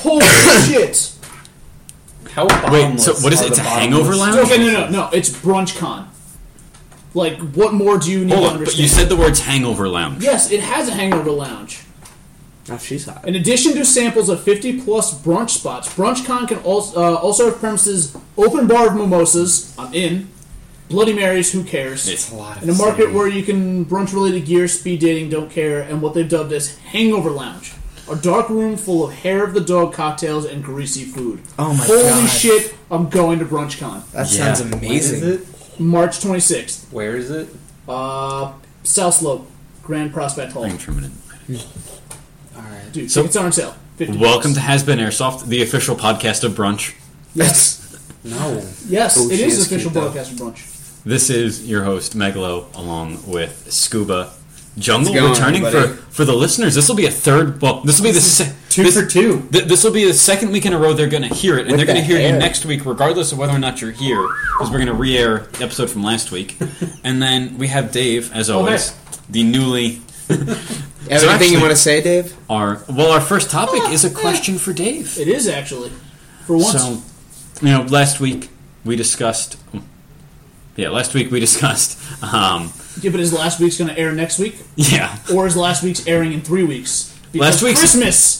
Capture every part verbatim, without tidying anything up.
Holy shit! How Wait, so what is it? It's a hangover lounge? Okay, no, no, no. It's BrunchCon. Like, what more do you need Hold to on, understand? but you said the words hangover lounge. Yes, it has a hangover lounge. Oh, she's hot. In addition to samples of fifty plus brunch spots, BrunchCon can also, uh, also have premises open bar of mimosas, I'm in, Bloody Marys, who cares, It's a lot of in a market saying. where you can brunch-related gear, speed dating, don't care, and what they've dubbed as Hangover Lounge. A dark room full of hair of the dog cocktails and greasy food. Oh my Holy god. shit, I'm going to BrunchCon. That Yeah. sounds When amazing. is it? March twenty-sixth. Where is it? Uh, South Slope, Grand Prospect Hall. Thanks for a minute. Alright. Dude, So- tickets are on sale. fifty Welcome to bucks. Has Been Airsoft, the official podcast of brunch. Yes. No. Yes, Oh, it she is is official cute, though. broadcast of brunch. This is your host, Megalo, along with Scuba. Jungle How's it going, returning for, everybody? for the listeners. This will be a third. Well, this will be the se- Two this, for two. th- this will be the second week in a row they're going to hear it, and With they're going to the hear you hair. next week, regardless of whether or not you're here, because we're going to re-air the episode from last week. And then we have Dave, as always, the newly. You have So anything actually- you want to say, Dave? Our well, our first topic is a question for Dave. It is actually. For once. So, you know, last week we discussed. Yeah, last week we discussed. Um, Yeah, but is last week's going to air next week? yeah, Or is last week's airing in three weeks? Because Last week's- Christmas!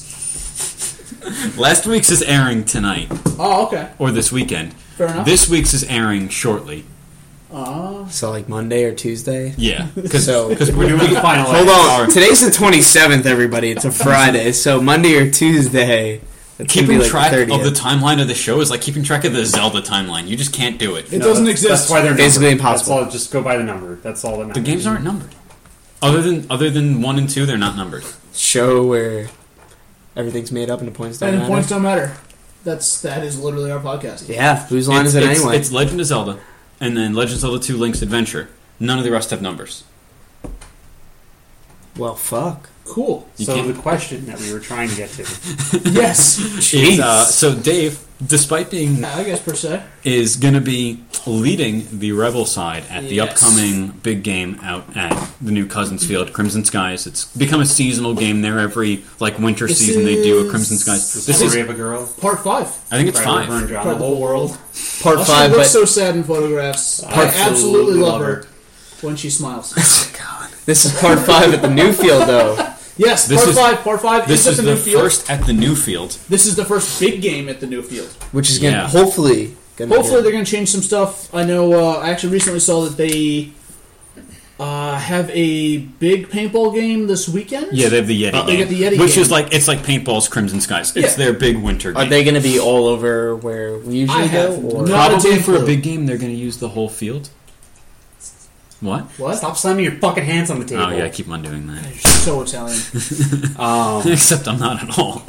last week's is airing tonight Oh, okay. or this weekend. Fair enough. This week's is airing shortly. Uh, So like Monday or Tuesday? Yeah, because So- we're doing the final. Hold on. Today's the twenty-seventh, everybody. It's a Friday. So Monday or Tuesday. It's gonna Keeping be like track the of thirtieth. the timeline of the show is like keeping track of the Zelda timeline. You just can't do it. it doesn't that's, exist. That's why they're Basically numbered. impossible. That's all. Just go by the number. That's all that The matters. games aren't numbered. Other than other than one and two, they're not numbered. Show where everything's made up and the points don't and the matter. points don't matter. That's That is literally our podcast. Yeah, whose line it's, is it it's, anyway? It's Legend of Zelda, and then Legend of Zelda two: Link's Adventure. None of the rest have numbers. Well, fuck. Cool. You So can't- the question that we were trying to get to. Yes. It's, uh, so Dave, despite being I guess per se. is going to be leading the Rebel side at the Yes. upcoming big game out at the new Cousins Field, Crimson Skies. It's become a seasonal game there. Every like winter This season they do a is- Crimson Skies. The This story is, of a girl. Part five. I think it's Right, five. Laverne John, Part the whole world. Part Oh, five, she looks but so sad in photographs. I Part- absolutely absolutely love love her her. when she smiles. this is part five at the new field, though. Yes, This part is- five. Part five This is at is the the new field. first at the new field. This is the first big game at the new field. Which is gonna Yeah. hopefully gonna Hopefully be they're going to change some stuff. I know. Uh, I actually recently saw that they uh, have a big paintball game this weekend. Yeah, they have the Yeti Uh, they game, got the Yeti which game. is like it's like paintball's Crimson Skies. It's Yeah. their big winter game. Are they gonna be all over where we usually I go? have Or? no- Not a Probably damn for a clue. big game, they're going to use the whole field. What? What? Stop slamming your fucking hands on the table. Oh yeah, I keep on doing that. You're so Italian. Um, Except I'm not at all.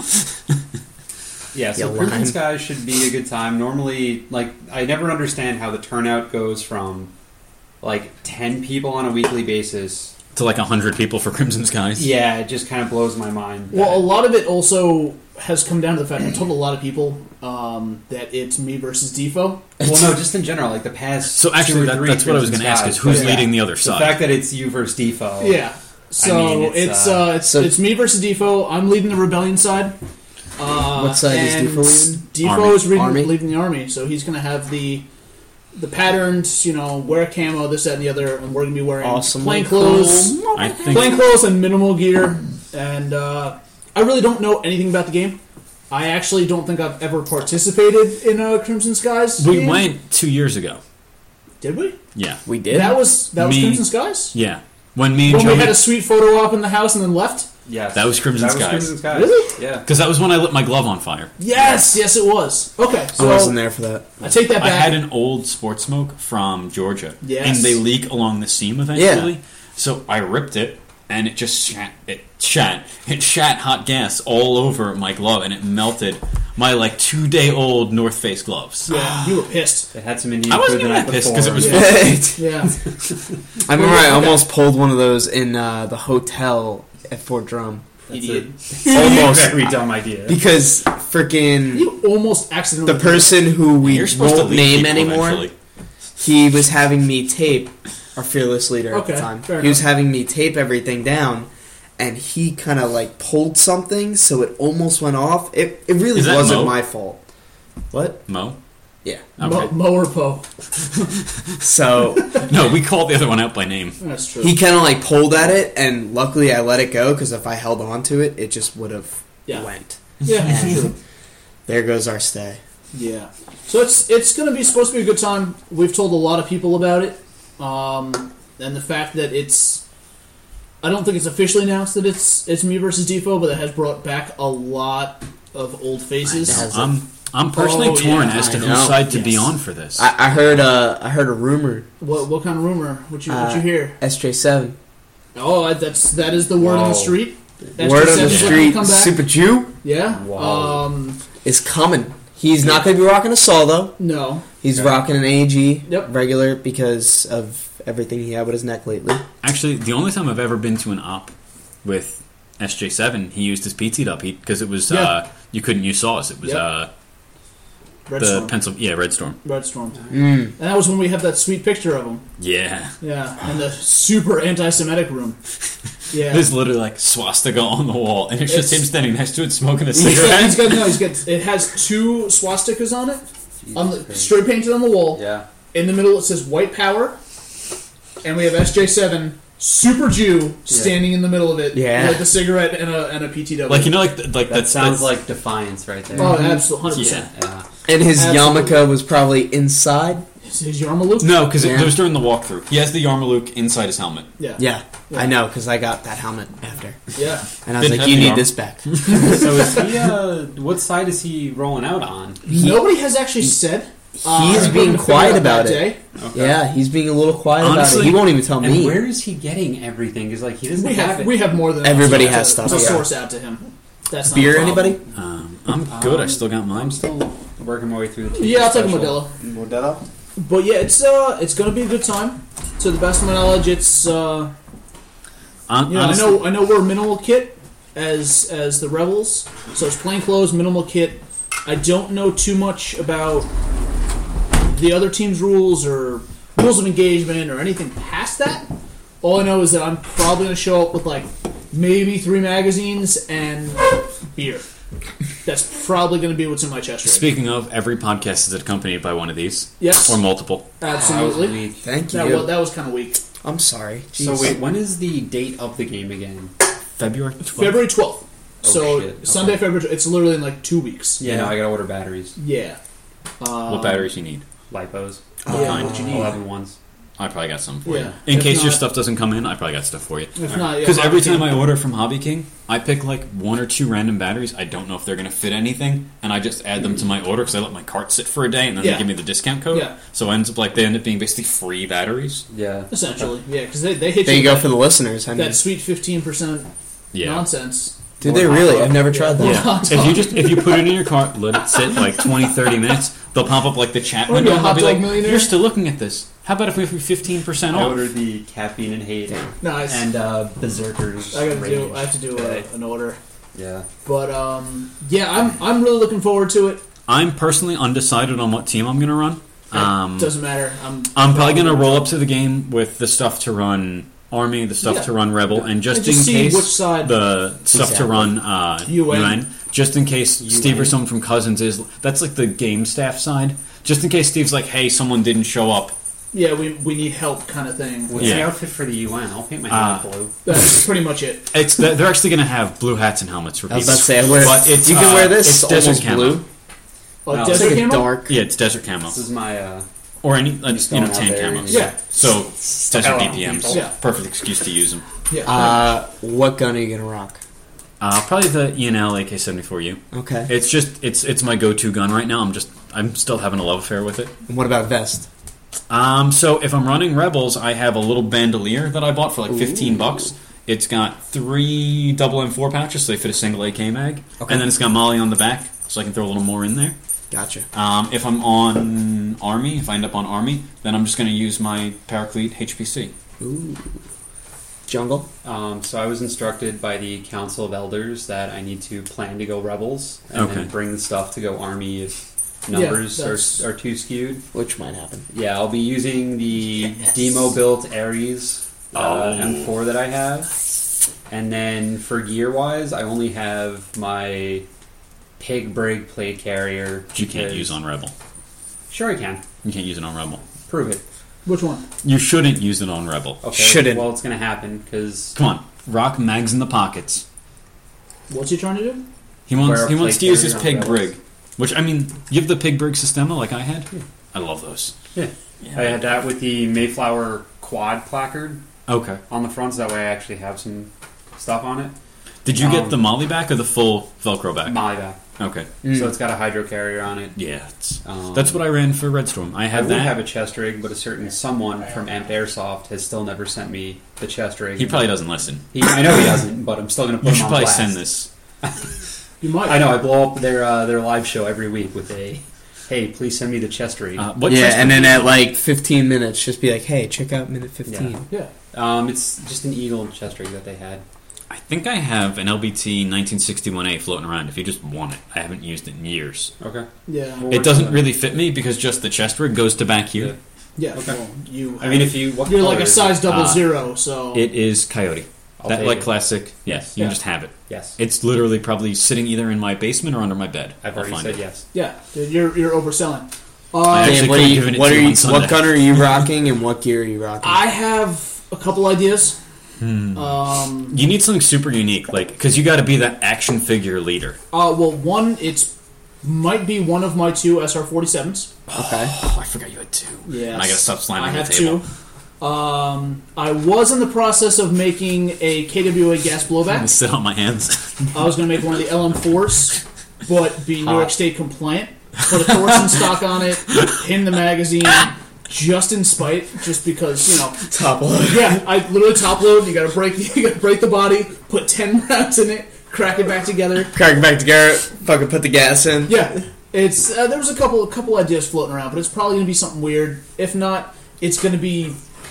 yeah, so Yeah, Crimson line. Skies should be a good time. Normally, like, I never understand how the turnout goes from, like, ten people on a weekly basis. To like a hundred people for Crimson Skies. Yeah, it just kind of blows my mind. Well, a that- lot of it also has come down to the fact I told a lot of people um, that it's me versus Defo. well, no, just in general, like the past. So actually, two or that, three that's what I was going Crimson to ask: is Skies, who's but leading the other The side? fact that it's you versus Defo. Yeah. So I mean, it's, it's uh, uh, it's so- it's me versus Defo. I'm leading the rebellion side. Uh, What side is and Defo leading? Defo Army. is leading, Army? leading the army, so he's going to have the the patterns. You know, wear camo, this, that, and the other, and we're going to be wearing Awesome. plain clothes, I think plain clothes, and minimal gear. And uh, I really don't know anything about the game. I actually don't think I've ever participated in a Crimson Skies. we game. went two years ago. Did we? Yeah, We did. That was that was Me- Crimson Skies. yeah. When me and When we Joey, had a sweet photo op in the house and then left. Yes. That was Crimson that was Skies. Crimson Skies. Really? Yeah. because that was when I lit my glove on fire. Yes, yes, it was. Okay, I so wasn't there for that. I take that I back. had an old sports smoke from Georgia, Yes. and they leak along the seam eventually. So I ripped it, and it just shat. It shat. It shat hot gas all over my glove, and it melted my like two day old North Face gloves. Yeah, you were pissed. It had some Indian I wasn't food the even night that pissed before. because it was Yeah. fun. Yeah. I remember I Okay. almost pulled one of those in uh, the hotel at Fort Drum. That's Idiot. a Almost. very dumb idea. Because freaking You almost accidentally. the person who we You're supposed to won't leave name people anymore, eventually. he was having me tape, our fearless leader at Okay, the time. fair He was enough. having me tape everything down, and he kind of like pulled something, so it almost went off. It it really Is that wasn't Mo? my fault. What? Mo? Yeah. Mo, Okay. Mo or Po. So No, we called the other one out by name. That's true. he kind of like pulled at it, and luckily I let it go because if I held on to it, it just would have Yeah. went. yeah, And true. there goes our stay. Yeah. So it's it's going to be supposed to be a good time. We've told a lot of people about it, um, and the fact that it's. I don't think it's officially announced that it's it's me versus Defo, but it has brought back a lot of old faces. It has. I'm I'm personally Oh, torn yeah, as to I whose know. side to be Yes. on for this. I, I heard uh I heard a rumor. What what kind of rumor? What you what you Uh, hear? S J seven. Oh, I- that's that is the word on Whoa. the street. S J Word on the seven's looking to street. come back. Super Jew Yeah. Wow. Um. is coming. He's not going to be rocking a solo. No. He's Okay. rocking an A G Yep. regular because of everything he had with his neck lately. Actually, the only time I've ever been to an op with S J seven, he used his P T'd up because it was Yeah. uh, you couldn't use sauce. It was Yep. uh, Red the Storm. pencil. Yeah, Red Storm. Red Storm. Mm. And that was when we have that sweet picture of him. Yeah, Yeah. In the super anti-Semitic room. Yeah. there's literally like swastika on the wall, and it's, just It's- him standing next to it smoking a He's got, cigarette. he's got, no, he's got, it has two swastikas on it, on the, straight painted on the wall. Yeah. In the middle it says White Power, and we have S J seven, Super Jew, standing in the middle of it Yeah. with a cigarette and a, and a P T W. Like you know, like th- like That that's sounds that's, like defiance right there. Oh, absolutely, one hundred percent. Yeah. And his Absolutely. yarmulke was probably inside. His, his Yarmulke? no, because Yeah. it was during the walkthrough. He has the Yarmulke inside his helmet. Yeah. Yeah, Yeah. I know because I got that helmet after, Yeah. and I was Didn't like, have "You the need arm- this back." So is he? Uh, what side is he rolling out on? Nobody has actually said. Uh, He's we're being gonna figure quiet out about that it. day. Okay. Yeah, he's being a little quiet about Honestly- it. He won't even tell And me. where is he getting everything? Because like he doesn't We have have it. we have more than Everybody enough has to, stuff, to yeah. source out to him. That's not Beer, a problem. anybody? Um, I'm good. I Um, still got mine. I'm still working my way through the. Yeah, I'll take a special. Modelo. Modelo. But yeah, it's uh, it's gonna be a good time. To the best of my knowledge, it's uh, Hon- you know, I honestly- know I know we're minimal kit as as the rebels, so it's plain clothes, minimal kit. I don't know too much about the other team's rules or rules of engagement or anything past that. All I know is that I'm probably gonna show up with like maybe three magazines and beer. That's probably going to be what's in my chest right Speaking of, every podcast is accompanied by one of these. Yes. Or multiple. now. Absolutely. That was weak. Thank you. That was, that was kind of weak. I'm sorry. So Jeez. wait, when is the date of the game again? February twelfth. February twelfth. Oh, so shit. Okay. Sunday, February twelfth. It's literally in like two weeks. Yeah, no, I gotta order batteries, Yeah. Um, What batteries you need? lipos, Yeah, kind? what you need. eleven ones. I probably got some for Yeah. you. In If case your not- stuff doesn't come in, I probably got stuff for you. If not, yeah. Because every Hobby time King. I order from Hobby King, I pick like one or two random batteries. I don't know if they're going to fit anything, and I just add them to my order because I let my cart sit for a day, and then Yeah. they give me the discount code. Yeah. So it ends up like they end up being basically free batteries. Yeah. Essentially, yeah, because they, they hit There you you go with for the listeners. I that, mean, that sweet fifteen percent Yeah. nonsense. did they really? I've never tried that. Yeah. If you just if you put it in your cart, let it sit like twenty, thirty minutes, they'll pop up like the chat Or window, be a and they'll hot be dog like, millionaire. "You're still looking at this. How about if we have fifteen percent I off?" ordered the caffeine and hate Nice. and uh, berserkers. I gotta do. Rage I have to do today. a, an order. Yeah. But um, yeah, I'm I'm really looking forward to it. I'm personally undecided on what team I'm going to run. Um, Doesn't matter. I'm I'm probably going to roll up to the game with the stuff to run Army, the stuff Yeah. to run Rebel, and just, And just in see case which side- the stuff to Exactly. run uh, U N. U N, just in case U N. Steve or someone from Cousins is. That's like the game staff side. Just in case Steve's like, "Hey, someone didn't show up." yeah, we we need help kind of thing. What's Yeah. the outfit for the U N? I'll paint my Uh, helmet blue. That's pretty much it. It's they're actually going to have blue hats and helmets for I was people. about to say, I wear, But it's, you can uh, wear this. it's It's desert almost camo. blue. Oh, No, It's desert like a camo? dark. Yeah, it's desert camo This is my. Uh, or any uh, Just you know going out tan there. camos. Yeah. So desert out D on P Ms. people. Yeah. Perfect excuse to use them. Yeah. Uh, what gun are you gonna rock? Uh, probably the E N L A K seventy-four U. Okay. It's just it's it's my go-to gun right now. I'm just I'm still having a love affair with it. And what about vest? Um, so if I'm running Rebels, I have a little bandolier that I bought for like fifteen bucks. It's got three double M four pouches, so they fit a single A K mag, Okay. and then it's got Molly on the back, so I can throw a little more in there. Gotcha. Um, if I'm on Army, if I end up on Army, then I'm just going to use my Paraclete H P C. Ooh. Jungle. um, so I was instructed by the Council of Elders that I need to plan to go Rebels and Okay. then bring the stuff to go Army if Yeah, numbers that's- are, are too skewed. Which might happen. Yeah, I'll be using the demo built Ares uh, Oh. M four that I have. And then for gear wise, I only have my Pig Brig plate carrier. You can't because- use on Rebel. Sure, I can. You can't use it on Rebel. Prove it. Which one? You shouldn't use it on Rebel. Okay. Shouldn't. Well, it's going to happen because Come on, rock mags in the pockets. What's he trying to do? He wants Wear a he wants plate to use his carrier on pig Rebels. brig, which I mean, you have the pig brig Sistema like I had. I love those. Yeah. I had that with the Mayflower quad placard Okay. on the front, so that way I actually have some stuff on it. Did you Um, get the Molly back or the full Velcro back? Molly back. Okay. Mm. So it's got a hydro carrier on it. Yeah, it's, Um, that's what I ran for Red Storm. I I have would that. have a chest rig, but a certain someone from Amp Airsoft has still never sent me the chest rig. He probably doesn't listen. He, I know he doesn't, but I'm still going to put You him should on probably blast. send this. You might. I know. I blow up their uh, their live show every week with a, "Hey, please send me the chest rig." Uh, what yeah, chest and rig then do you at want? like fifteen minutes, just be like, "Hey, check out minute fifteen." Yeah. Um, it's just an Eagle chest rig that they had. I think I have an L B T nineteen sixty-one A floating around. If you just want it, I haven't used it in years. Okay. Yeah. We'll It work doesn't on really fit me because just the chest rig goes to back here. Yeah. Okay. Well, you. I mean, if you what you're color like a is size it? double Uh, zero, so It is Coyote. I'll that take like it. classic. Yes, you Yeah. can just have it. Yes, It's literally probably sitting either in my basement or under my bed. I've I'll already find said it. yes. yeah, dude, you're you're overselling. I Uh, actually Dan, what could are have you? given it What to are you you? on Sunday. What gun are you rocking, and what gear are you rocking? I have a couple ideas. Hmm. Um, You need something super unique, like because you got to be that action figure leader. uh, well, one it's might be one of my two S R forty-sevens. okay. Oh, I forgot you had two. Yes. And I gotta stop slamming I the have table. two. Um, I was in the process of making a K W A gas I'm gonna blowback. sit on my hands. I was going to make one of the L M fours, but be New York Hot. State compliant. Put a Thorson stock on it, pin the magazine, just in spite, just because you know. Top load. Yeah, I literally top load. You got to break. You got to break the body. Put ten rounds in it. Crack it back together. Crack it back together. Fucking put the gas in. Yeah, it's uh, there was a couple a couple ideas floating around, but it's probably going to be something weird. If not, it's going to be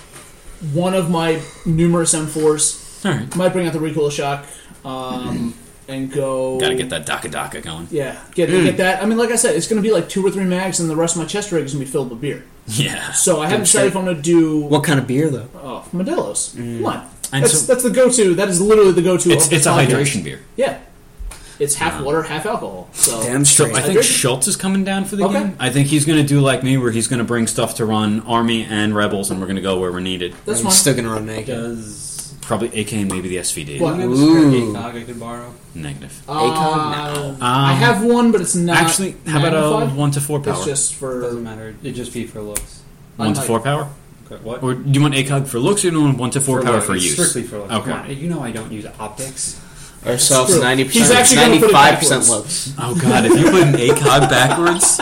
one of my numerous M fours. All right, Might bring out the recoil shock um, and go. gotta get that Daka Daka going. Yeah, get Mm. get that. I mean, like I said, it's going to be like two or three mags, and the rest of my chest rig is going to be filled with beer. Yeah, So I haven't decided if I'm going to do What kind of beer though? oh, Modelo's. Come on, and that's so that's the go-to. That is literally the go-to. it's of the it's a podcast. hydration beer. Yeah, it's half Um, water, half alcohol. So Damn So straight. I think Hydration. Schultz is coming down for the Okay. game. I think he's going to do like me, where he's going to bring stuff to run Army and Rebels, and we're going to go where we're needed. that's I'm fine. still gonna run naked. Does Probably A K and maybe the S V D. What? I have a Ooh. spare ACOG I could borrow? Negative. Uh, ACOG? I Um, have one, but it's not. Actually, how about a magnified. one to four power? It's just for. Doesn't matter. It'd just be for looks. One to I might- four power, Okay, what? or do you want A C O G for looks, or do you want one to four power looks. for It's use? Strictly for looks. Okay. Come on, you know I don't use optics. Ourselves true. ninety He's percent. actually gonna put it Ninety-five percent backwards. looks. Oh god, if you put an A C O G backwards.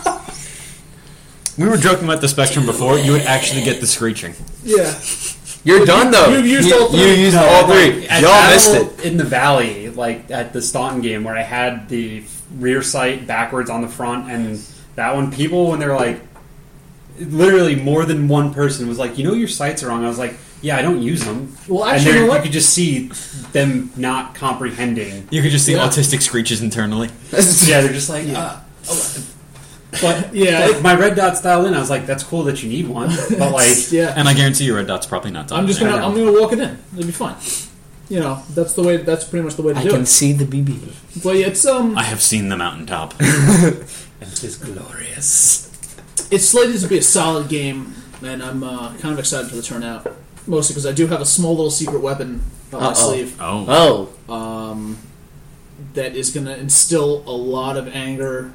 We were joking about the Spectrum before. You would actually get the screeching. Yeah. You're done though. you used you, all three. You used No, all like, three. at Y'all missed Battle it. in the valley, like at the Staunton game, where I had the rear sight backwards on the front, and that one, people when they're like, literally more than one person was like, "You know, your sights are wrong." I was like, "Yeah, I don't use them." Well, and actually, there- you know you what? could just see them not comprehending. You could just see Yeah. autistic screeches internally. Yeah, they're just like, Yeah. uh, oh, but Yeah. like, my red dot's dialed in. I was like, "That's cool that you need one," but like, Yeah. And I guarantee you, red dot's probably not done. I'm just I gonna know. I'm gonna walk it in. It'll be fine. You know, that's the way. That's pretty much the way to I do can it. see the B B. But yeah, it's um, I have seen the mountaintop. it is glorious. it's slated to be a solid game, and I'm uh, kind of excited for the turnout. Mostly because I do have a small little secret weapon up my Uh-oh. sleeve Oh, Oh, um, that is going to instill a lot of anger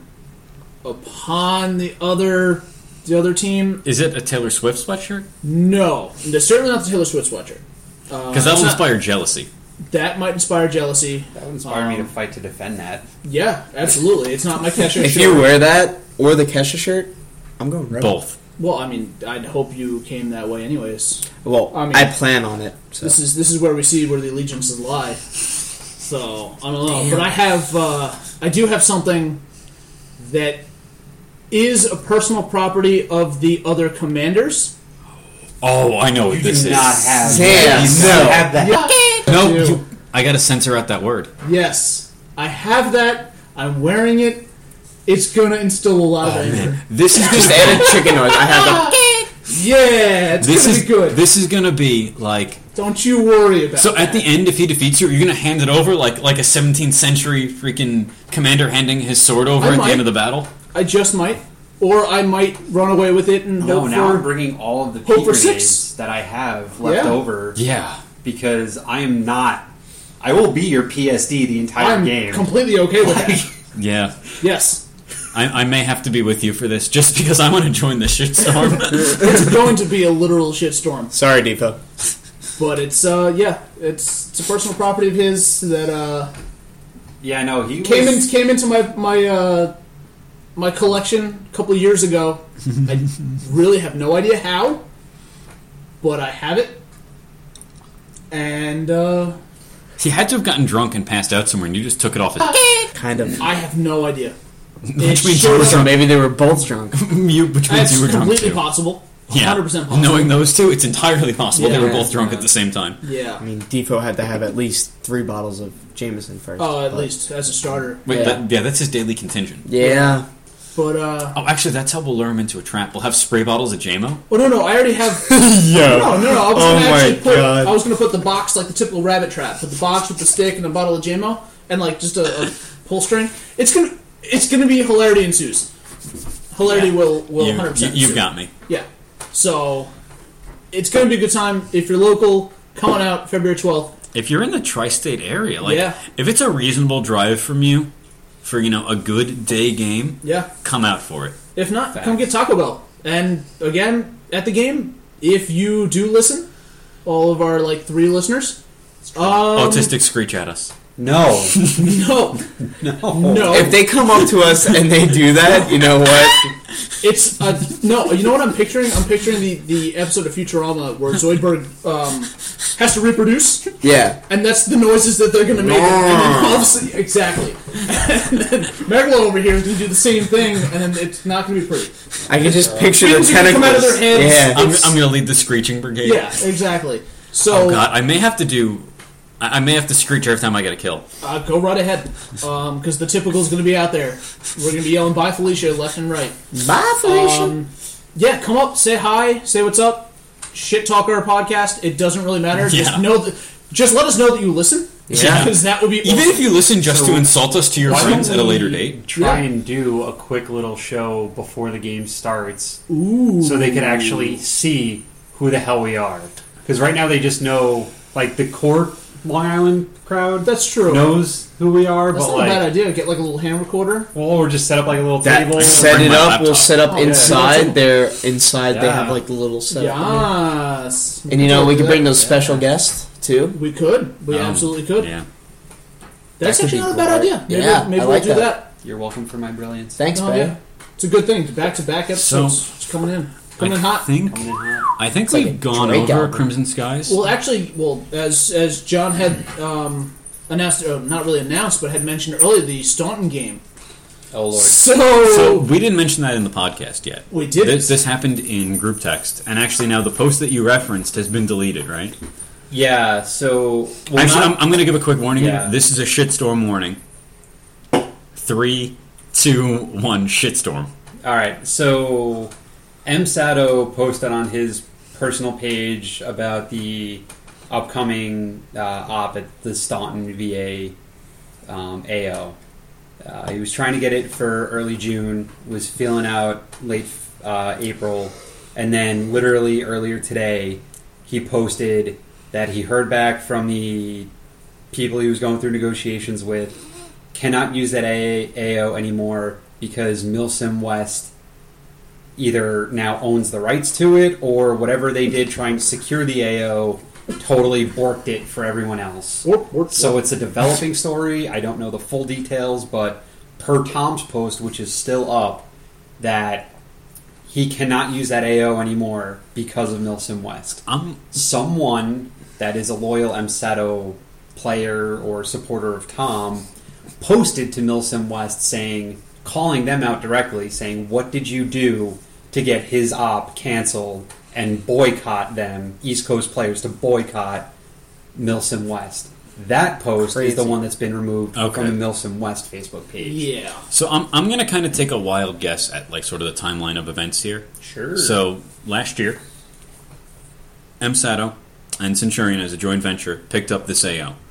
upon the other the other team. is it a Taylor Swift sweatshirt? No, it's certainly not the Taylor Swift sweatshirt. Uh, Because that it's will not- inspire jealousy. That might inspire jealousy. That would inspire me to Um, fight to defend that. Yeah, absolutely. It's not my Kesha if shirt. you wear that or the Kesha shirt, I'm going rebel. Both. Well, I mean, I'd hope you came that way, anyways. Well, I I, mean- plan on it. So. This is this is where we see where the allegiances lie. So I don't know, Damn. but I have uh, I do have something that is a personal property of the other commanders. Oh, I know what You this do is. not have. Damn, you do no. not have that. Yeah. No, do. you, I gotta censor out that word. Yes, I have that. I'm wearing it. It's gonna instill a lot of Oh anger. man, this is Just just add a chicken noise. I have the. Yeah, it's this gonna is be good. This is gonna be like Don't you worry about So that. at the end, if he defeats you, are you going to hand it over like like a seventeenth century freaking commander handing his sword over I at might. the end of the battle? I just might. Or I might run away with it and No, hope now for... I'm bringing all of the hope P for grenades six. that I have left Yeah. over Yeah. because I am not. I will be your P S D the entire I'm game. completely okay with that. Yeah. Yes. I, I may have to be with you for this just because I want to join this shitstorm. It's going to be a literal shitstorm. Sorry, Depot. But it's, uh, yeah, it's, it's a personal property of his that, uh, yeah, no, he came was, in, came into my, my, uh, my collection a couple of years ago. I really have no idea how, but I have it. And, uh, He had to have gotten drunk and passed out somewhere, and you just took it off his... Kind of. I have no idea. Which It means you showed were up- So maybe they were both drunk. you, which means That's you were drunk completely too. possible. one Yeah. hundred percent possible. Knowing those two, it's entirely possible they Yeah. were both drunk Yeah. at the same time. Yeah. I mean, Defoe had to have at least three bottles of Jameson first. Oh, at but- least as a starter. Wait, Yeah. that, yeah, that's his daily contingent. Yeah. But, uh... Oh, actually, that's how we'll lure him into a trap. We'll have spray bottles of J M O. Oh, no, no, I already have... Yeah. No, no, no, I was Oh going to my actually put... God. I was going to put the box like the typical rabbit trap. Put the box with the stick and a bottle of J M O and, like, just a, a pull string. It's going to... It's going to be hilarity ensues. Hilarity Yeah. will, will You, one hundred you, percent you've ensue. got me. Yeah. So, it's going to be a good time. If you're local, come on out February twelfth. If you're in the tri-state area, like, Yeah. if it's a reasonable drive from you for, you know, a good day game, Yeah. come out for it. If not, Facts. come get Taco Bell. And, again, at the game, if you do listen, all of our, like, three listeners... Um, Autistic screech at us. no, No. no, No. If they come up to us and they do that, you know what? It's uh, no, you know what I'm picturing? I'm picturing the, the episode of Futurama where Zoidberg um, has to reproduce, Yeah. and that's the noises that they're going to make. And then all of a sudden- exactly. And then Megalon over here is going to do the same thing, and then it's not going to be pretty. I can just picture the Things are gonna tentacles. come out of their heads. Yeah. I'm, It's- I'm going to lead the screeching brigade. Yeah, exactly. So Oh, God. I may have to do... I I may have to screech every time I get a kill. uh, go right ahead, because the typical is going to be out there. We're going to be yelling "Bye, Felicia" left and right. Bye, Felicia. Um, yeah, come up, say hi, say what's up. Shit talk our podcast. It doesn't really matter. Just Yeah. know that. Just let us know that you listen. Yeah. because that would be Even awesome. if you listen just to So, insult us to your Why friends don't at a we later date. Try Yeah. and do a quick little show before the game starts, Ooh. so they can actually see who the hell we are. Because right now they just know, like the core Long Island crowd That's true. knows who we are, That's but not like, a bad idea. Get like a little hand recorder. well, or just set up like a little That table. set Bring it my up. We'll laptop. set up Oh, yeah. inside there. Inside they Yeah. have like the little setup. Yes. And you know we could bring those Yeah. special guests too. We could. We Um, absolutely could. Yeah. That's That could actually be not a bad great. idea. Maybe, Yeah, maybe I we'll like do that. that. You're welcome for my brilliance. Thanks, Oh, babe. yeah. It's a good thing. Back to back episodes. It's coming in. Coming in I hot. think, Coming in hot. I think like we've a gone Drake over album. Crimson Skies. Well, actually, well, as as John had um, announced, or not really announced, but had mentioned earlier, the Staunton game. Oh lord. So, So we didn't mention that in the podcast yet. we did This, this happened in group text, and actually now the post that you referenced has been deleted, right? Yeah. So well, actually, not- I'm, I'm going to give a quick warning. Yeah. Here. This is a shitstorm warning. Three, two, one, shitstorm. All right, so M. Sato posted on his personal page about the upcoming uh, op at the Staunton V A um, A O. Uh, he was trying to get it for early June, was feeling out late uh, April, and then literally earlier today, he posted that he heard back from the people he was going through negotiations with, cannot use that A O anymore because Milsim West either now owns the rights to it or whatever they did trying to secure the A O totally borked it for everyone else. Warp, warp, So warp. it's a developing story. I don't know the full details, but per Tom's post, which is still up, that he cannot use that A O anymore because of Milsim West. I'm Someone that is a loyal M. Sato player or supporter of Tom posted to Milsim West saying, calling them out directly, saying, what did you do to get his op canceled and boycott them, East Coast players, to boycott Milsim West? That post Crazy. is the one that's been removed Okay. from the Milsim West Facebook page. Yeah. so I'm I'm going to kind of take a wild guess at like sort of the timeline of events here. Sure. So last year, M. Sato and Centurion as a joint venture picked up this A O.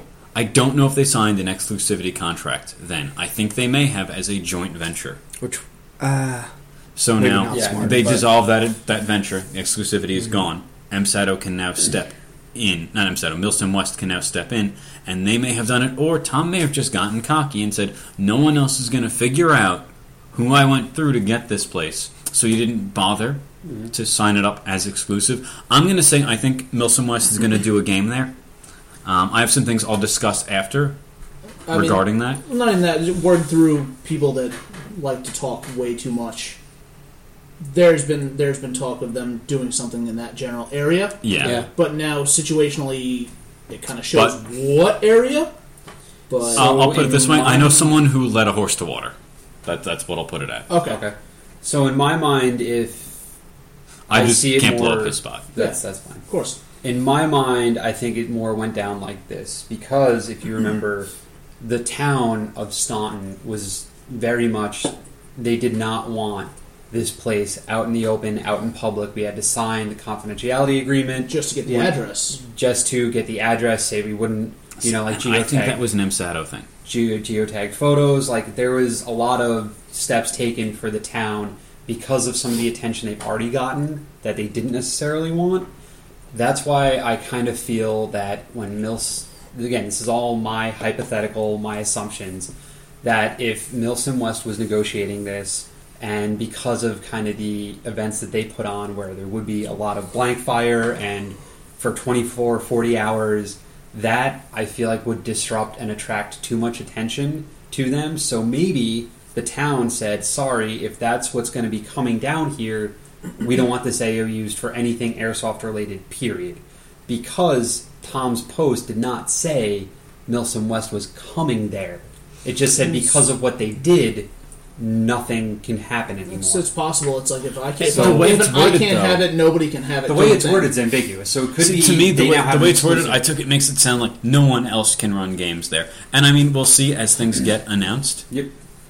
I don't know if they signed an exclusivity contract then. I think they may have as a joint venture. Which, uh, So maybe now not Yeah, smart, they but- dissolve that that venture. The exclusivity is gone. MSATO can now step in. Not MSATO. Milsim West can now step in, and they may have done it. Or Tom may have just gotten cocky and said, "No one else is going to figure out who I went through to get this place." So you didn't bother Mm-hmm. to sign it up as exclusive. I'm going to say I think Milsim West is going to do a game there. Um, I have some things I'll discuss after I mean, regarding that. not even that. Just word through people that like to talk way too much. There's been there's been talk of them doing something in that general area, Yeah. Yeah. but now situationally, it kind of shows But- what area. But I'll, I'll put it in this way: I my- know someone who led a horse to water. That, that's what I'll put it at. okay, Okay. So in my mind, if I, I just see it can't blow more- up his spot. that's that's fine. of course. In my mind, I think it more went down like this because if you remember, the town of Staunton was very much they did not want this place out in the open, out in public. We had to sign the confidentiality agreement Just to get the One- address. just to get the address. Say we wouldn't, you know, like geotag, I think that was an MSATO thing. geo, geotag photos. Like there was a lot of steps taken for the town because of some of the attention they've already gotten that they didn't necessarily want. That's why I kind of feel that when Mills, again, this is all my hypothetical, my assumptions, that if Milsim West was negotiating this, and because of kind of the events that they put on where there would be a lot of blank fire and for twenty-four, forty hours, that I feel like would disrupt and attract too much attention to them. So maybe the town said, sorry, if that's what's going to be coming down here, we don't want this A O used for anything airsoft related, period. Because Tom's post did not say Milsim West was coming there. It just said because of what they did, nothing can happen anymore. It's, it's possible. It's like if I can't, So the way if it's I worded, can't though- have it, nobody can have it. the way type it's thing. worded is ambiguous, so it could See, be to me, the they way, now have the way an it's worded, exclusive. I took it makes it sound like no one else can run games there. And I mean, we'll see as things get announced. Yep.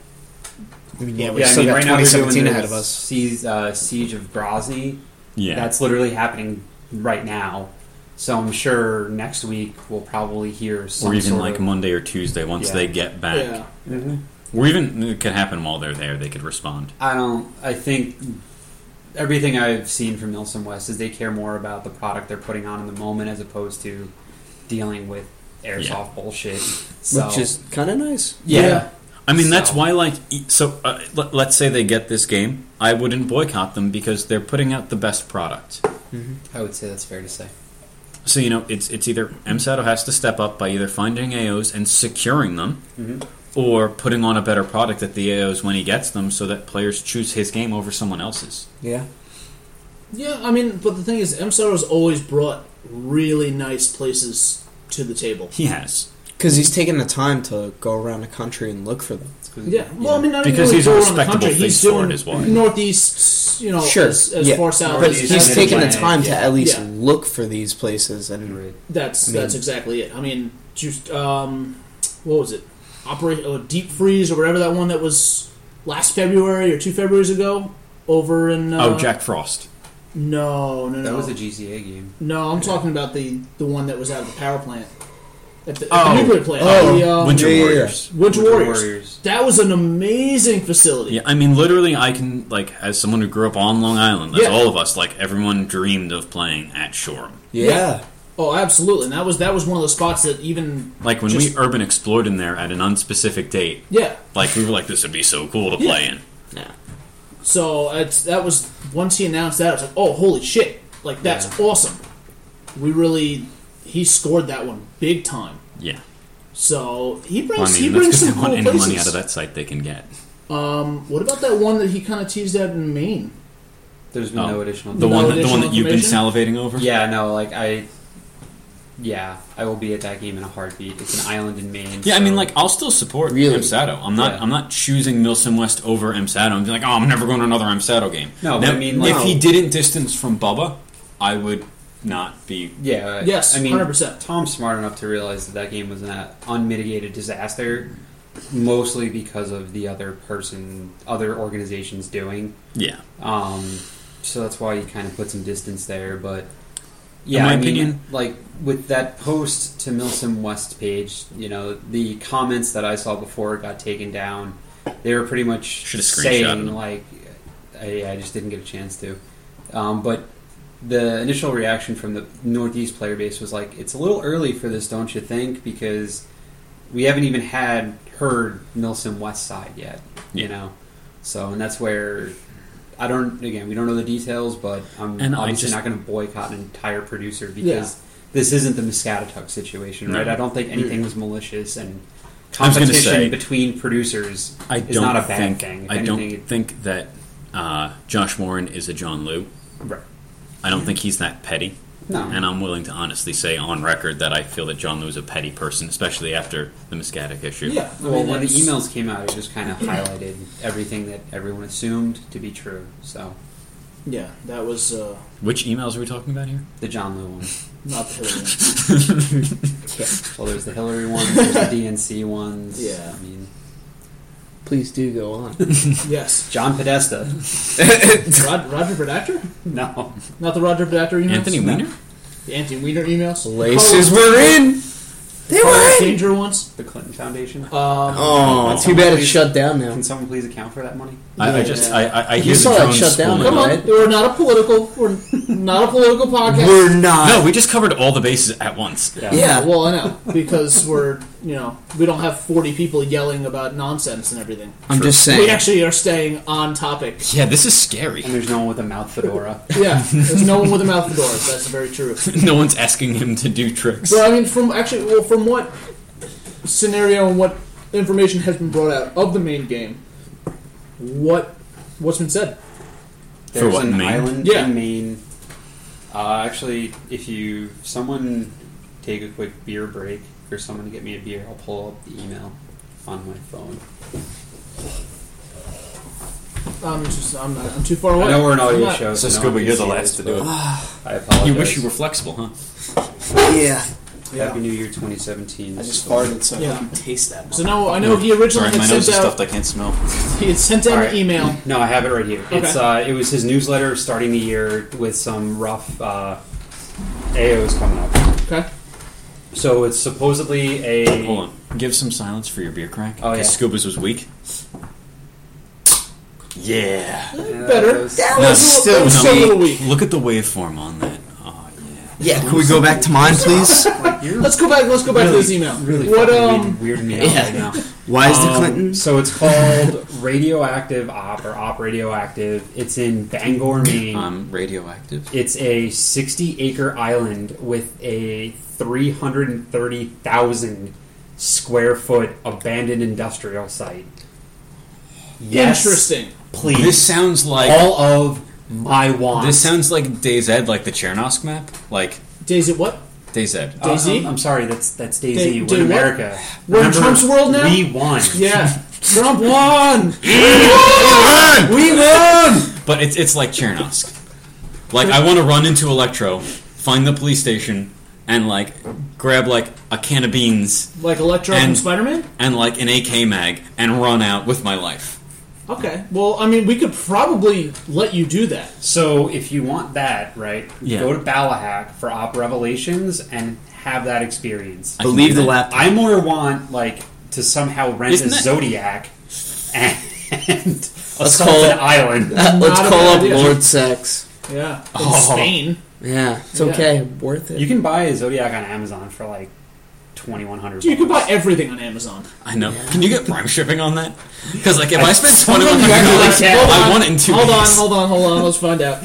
I mean, yeah, we Yeah, I still mean, got right now twenty they're doing seventeen the ahead of us. Siege, uh, Siege of Grozny. Yeah. That's literally happening right now. So I'm sure next week we'll probably hear some or even sort like of, Monday or Tuesday once Yeah. they get back. Yeah. Mhm. Or even it could happen while they're there. They could respond. I don't. I think everything I've seen from Milsim West is they care more about the product they're putting on in the moment as opposed to dealing with airsoft Yeah. bullshit. So, Which is kind of nice. yeah. Yeah. I mean, that's So- why, like, e- so uh, let, let's say they get this game. I wouldn't boycott them because they're putting out the best product. I would say that's fair to say. So, you know, it's it's either MSATO has to step up by either finding A Os and securing them, Mhm. or putting on a better product at the A Os when he gets them so that players choose his game over someone else's. Yeah. Yeah, I mean, but the thing is, MSATO's always brought really nice places to the table. He has. Because he's taking the time to go around the country and look for them. Yeah, well, I mean, not Because even he's a really around the respectable country. He's face for doing it is why. northeast, you know, Sure, as, as yeah. far south But as he's Northeast taking the Atlantic, time to yeah. at least Yeah. look for these places and Right. That's I mean- that's exactly it. I mean, just um, what was it? Operate oh, Deep Freeze or whatever that one that was last February or two Februaries ago over in. Uh, oh, Jack Frost. No, no, no. That was a G C A game. No, I'm talking about the the one that was out of the power plant. At the, at Oh. the nuclear plant. Oh. the, um, Winter yeah, yeah, yeah. Warriors. Winter, Winter Warriors. Warriors. That was an amazing facility. Yeah, I mean, literally, I can, like, as someone who grew up on Long Island, as Yeah. all of us, like, everyone dreamed of playing at Shoreham. yeah. Yeah. Oh, absolutely. And that was that was one of the spots that even Like, when Just- we urban explored in there at an unspecific date, yeah. like, we were like, this would be so cool to Yeah. play in. So it's that was once he announced that, I was like, oh, holy shit! Like that's Yeah. awesome. We really he scored that one big time. Yeah. So he brings Well, I mean, he that's brings because some they want cool any places. money out of that site they can get. Um, what about that one that he kind of teased out in Maine? There's been Oh. no additional. The No one, that, the one additional that you've been information? salivating over? Yeah, no, like I. Yeah, I will be at that game in a heartbeat. It's an island in Maine. Yeah, I so- mean, like, I'll still support Really? MSATO. I'm not. Yeah. I'm not choosing Milsim West over MSATO. I'm like, oh, I'm never going to another MSATO game. No, but Now, I mean, like- if he didn't distance from Bubba, I would not be. Yeah. Yes, I mean, one hundred percent. Tom's smart enough to realize that that game was an unmitigated disaster, mostly because of the other person, other organizations doing. Yeah. Um, so that's why he kind of put some distance there. But Yeah, in my I mean, opinion. like with that post to Milsim West page, you know, the comments that I saw before it got taken down, they were pretty much Should've screenshotted saying them. like, I, I just didn't get a chance to. Um, but the initial reaction from the Northeast player base was like, it's a little early for this, don't you think? Because we haven't even had heard Milsim West side yet, you Yeah. know. So, and that's where I don't. Again, we don't know the details, but I'm And I obviously just- not going to boycott an entire producer because Yeah. this isn't the Muscatatuck situation, right? No. I don't think anything was malicious, and I was gonna competition say, between producers I is don't not a bad think thing. If I anything, don't think that uh, Josh Warren is a John Liu. right. I don't think he's that petty. No. And I'm willing to honestly say on record that I feel that John Liu is a petty person, especially after the Muscatatuck issue. Yeah. I Well, mean, when the that's- emails came out, it just kind of highlighted everything that everyone assumed to be true. So, Yeah, that was uh, Which emails are we talking about here? the John Liu one. not the Hillary one. Well, there's the Hillary ones, there's the D N C ones. Yeah. I mean, Please do go on. Yes. John Podesta. Rod, Roger Redactor? No. Not the Roger Redactor emails? Anthony No. Weiner? The Anthony Weiner emails? Laces Oh, were in. They Carlos were in. Danger ones? The Clinton Foundation. Um, Oh, Can too bad it's please- shut down now. Can someone please account for that money? I, I Yeah. just I, I, I You hear the saw that drones shut down, spooling Come up. on, we're not a political. We're not a political podcast. We're not. No, we just covered all the bases at once. Yeah. Well, I know because we're you know we don't have forty people yelling about nonsense and everything. I'm True. just We saying. actually are staying on topic. Yeah, this is scary. And there's no one with a mouth fedora. Yeah, there's no one with a mouth fedora. That's very true. No one's asking him to do tricks. But I mean, from actually, well, from what scenario and what information has been brought out of the main game, what what's been said? There's what, an Maine? island Yeah. in Maine. Uh, actually, if you someone take a quick beer break for someone to get me a beer, I'll pull up the email on my phone. I'm just I'm not, I'm too far away. I know we're an I'm audio not- show, So, no Scuba, one can you're the see last this, to do it. but I apologize. You wish you were flexible, huh? Yeah. Happy New Year twenty seventeen. I just farted, so Yeah. I can taste that. So now I know he originally Sorry, my had nose sent is out stuffed. I can't smell. he had sent out All an right. email. No, I have it right here. Okay. It's uh, it was his newsletter starting the year with some rough uh, A Os coming up. Okay. So it's supposedly a Hold on. Give some silence for your beer crack. Oh, yeah. Because Scuba's was weak. Yeah. Yeah, Better. that was- That No, was still that was still a little weak. weak. Look at the waveform on that. Oh, yeah. Yeah, can we go back to mine, please? You're Let's go back. Let's go back really, to this email. Really what fucking um? weird, weirding me out Yeah. right now. Why is the Um, Clinton? So it's called Radioactive Op or Op Radioactive. It's in Bangor, Maine. Um, radioactive. It's a sixty acre island with a three hundred thirty thousand square foot abandoned industrial site. Yes, Interesting. please. This sounds like all of my wants. this sounds like DayZ, like the Chernosk map, like Daisy, what? DayZ. Uh, Daisy? I'm, I'm sorry, that's that's Daisy. Day- We're Day in what? America. We're in Remember, Trump's world now? We won. Yeah, Trump won. We won! But it's it's like Chernosk. Like I want to run into Electro, find the police station, and like grab like a can of beans Like Electro from And- Spider-Man. and like an A K mag and run out with my life. Okay. Well, I mean, we could probably let you do that. So if you want that, right, Yeah. go to Balahack for Op Revelations and have that experience. I can Believe do the that. laptop. I more want like to somehow rent Isn't a that- Zodiac and, and Let's assault call an it- island. Uh, let's Not a call bad up idea. Lord Sex. Yeah. In Oh. Spain. Yeah, it's Yeah. okay. Worth it. You can buy a Zodiac on Amazon for like twenty one hundred. You could buy everything on Amazon. I know. Can you get Prime shipping on that? Because like if I, spend some twenty of one them hundred you dollars, actually can. I want it in two Hold on, days. hold on, hold on. Let's find out.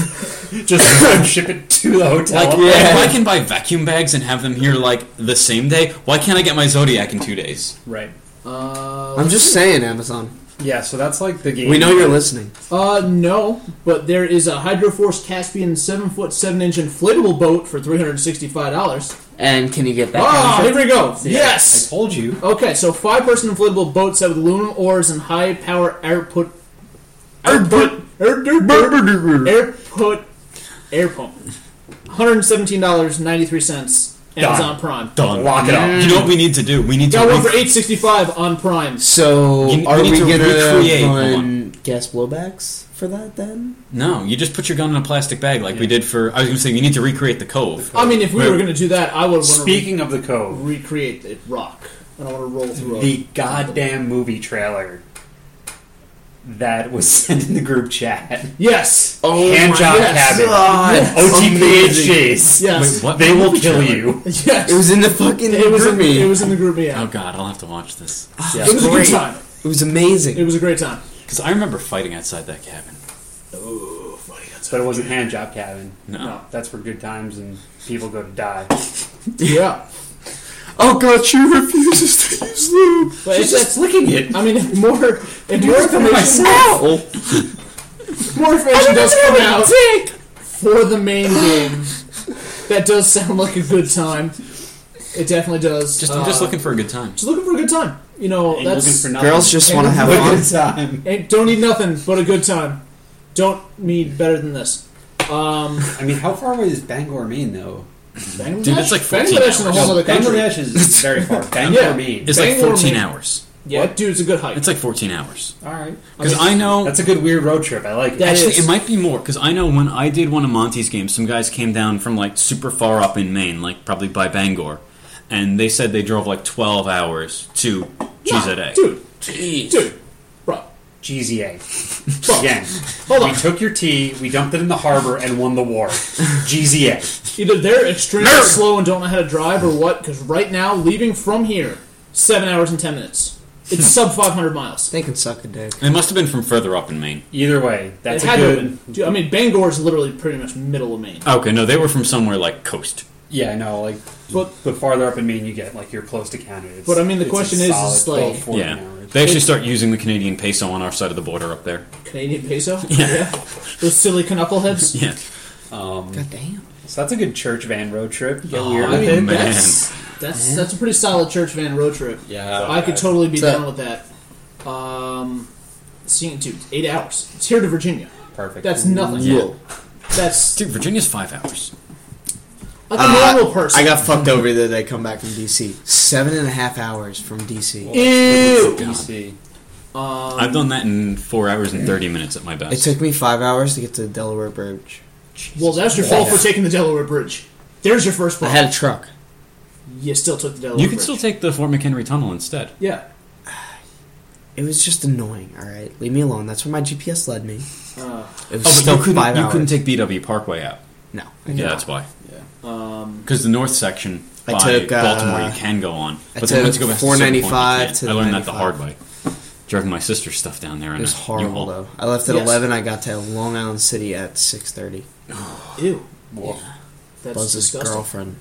just ship it to the hotel. Like, Yeah. if I can buy vacuum bags and have them here like the same day, why can't I get my Zodiac in two days? Right. Uh, I'm just saying, Amazon. Yeah. So that's like the game. We know you're listening. Uh, no, but there is a Hydroforce Caspian seven foot seven inch inflatable boat for three hundred sixty five dollars. And can you get that? Oh, kind here of we go. I Yes. told you. Okay, so five person inflatable boat set with aluminum oars and high power airput. Airput. Airput. Airput. Air pump. one hundred seventeen dollars and ninety three cents. Amazon Prime. Done. Lock it up. You know what we need to do? We need to Got one re- for eight sixty-five on Prime. So, You- are we need we to gonna recreate- hold run gas blowbacks for that then? No, you just put your gun in a plastic bag like we did for. I was going to say you need to recreate the Cove. I mean, if we Wait. were going to do that, I would want to Speaking of the re- Cove, recreate it rock. I don't want to roll through a- the goddamn movie trailer that was sent in the group chat. Yes. Oh Hand my job yes. cabin. God. O T P H Js. Yes. Wait, what? They will Movie kill trailer? you. Yes. It was in the fucking It was in, group it was in the group. Yeah. Oh god, I'll have to watch this Yeah. It was a good great. time. It was amazing. It was a great time. because I remember fighting outside that cabin. Oh, funny. That's But it wasn't hand job cabin. No, No. That's for good times and people go to die. Yeah. Oh god, she refuses to use lube. But it's, just licking it. I mean, if more, if more information, Ow! more information does come out for the main game, that does sound like a good time. It definitely does. just I'm just Uh, looking for a good time. just looking for a good time. You know, Ain't looking that's for nothing. Girls just want to have Have a fun. good time. ain't, don't need nothing but a good time. Don't need better than this. Um, I mean, how far away is Bangor, Maine, though? Bangladesh, Dude, it's like fourteen Bangladesh is a hours. whole other country. Bangladesh is very far. Bangor, Yeah. Maine. It's like Bangor, fourteen Maine. hours. Yeah, dude, it's a good hike. It's like fourteen hours. All right. Because I mean, I know That's a good weird road trip. I like it. That actually is- it might be more because I know when I did one of Monty's games, some guys came down from like super far up in Maine, like probably by Bangor, and they said they drove like twelve hours to G Z A. Nah, dude, dude, bro, G Z A. bro. Again, Hold we on. took your tea, we dumped it in the harbor, and won the war. G Z A. Either they're extremely slow and don't know how to drive, or what? Because right now, leaving from here, seven hours and ten minutes. It's sub five hundred miles. They can suck a dick. It must have been from further up in Maine. Either way, that's it a had to have good. been. Dude, I mean, Bangor is literally pretty much middle of Maine. Okay, no, they were from somewhere like coast. Yeah, no, like, But the farther up in Maine you get, like, you're close to Canada. It's, But, I mean, the it's a question is, solid is, like- twelve, fourteen Yeah, hours. they actually start using the Canadian peso on our side of the border up there. Canadian peso. Yeah. Those silly knuckleheads. Yeah, Um, God damn. so that's a good church van road trip. Get Oh, weird I with mean, it. man. that's that's that's a pretty solid church van road trip. Yeah. I could totally be So- down with that. Um, seeing dude, eight hours. It's here to Virginia. Perfect. That's nothing. Yeah. That's dude, Virginia's five hours. like a Uh, normal person. I got fucked over the day I come back from D C. Seven and a half hours from D C. Ew. D C. Um, I've done that in four hours and thirty minutes at my It best. took me five hours to get to the Delaware Bridge. well, that's your fault for taking the Delaware Bridge. There's your first I problem. had a truck. You still took the Delaware You could Bridge. still take the Fort McHenry Tunnel instead. Yeah. It was just annoying, alright? Leave me alone. That's where my G P S led me. Uh, It was Oh, but still you couldn't, five you hours. couldn't take B W Parkway out. No. Yeah, that's why. um, Because the north section I by took, uh, Baltimore you can go on, I but then once you took go past a certain point, you 495 can't. to I learned that the ninety-five. hard way. Driving my sister's stuff down there. It in was a horrible, U-Haul. though. I left at Yes. eleven. I got to Long Island City at six thirty. ew. Woof. That's Buzz's disgusting. girlfriend.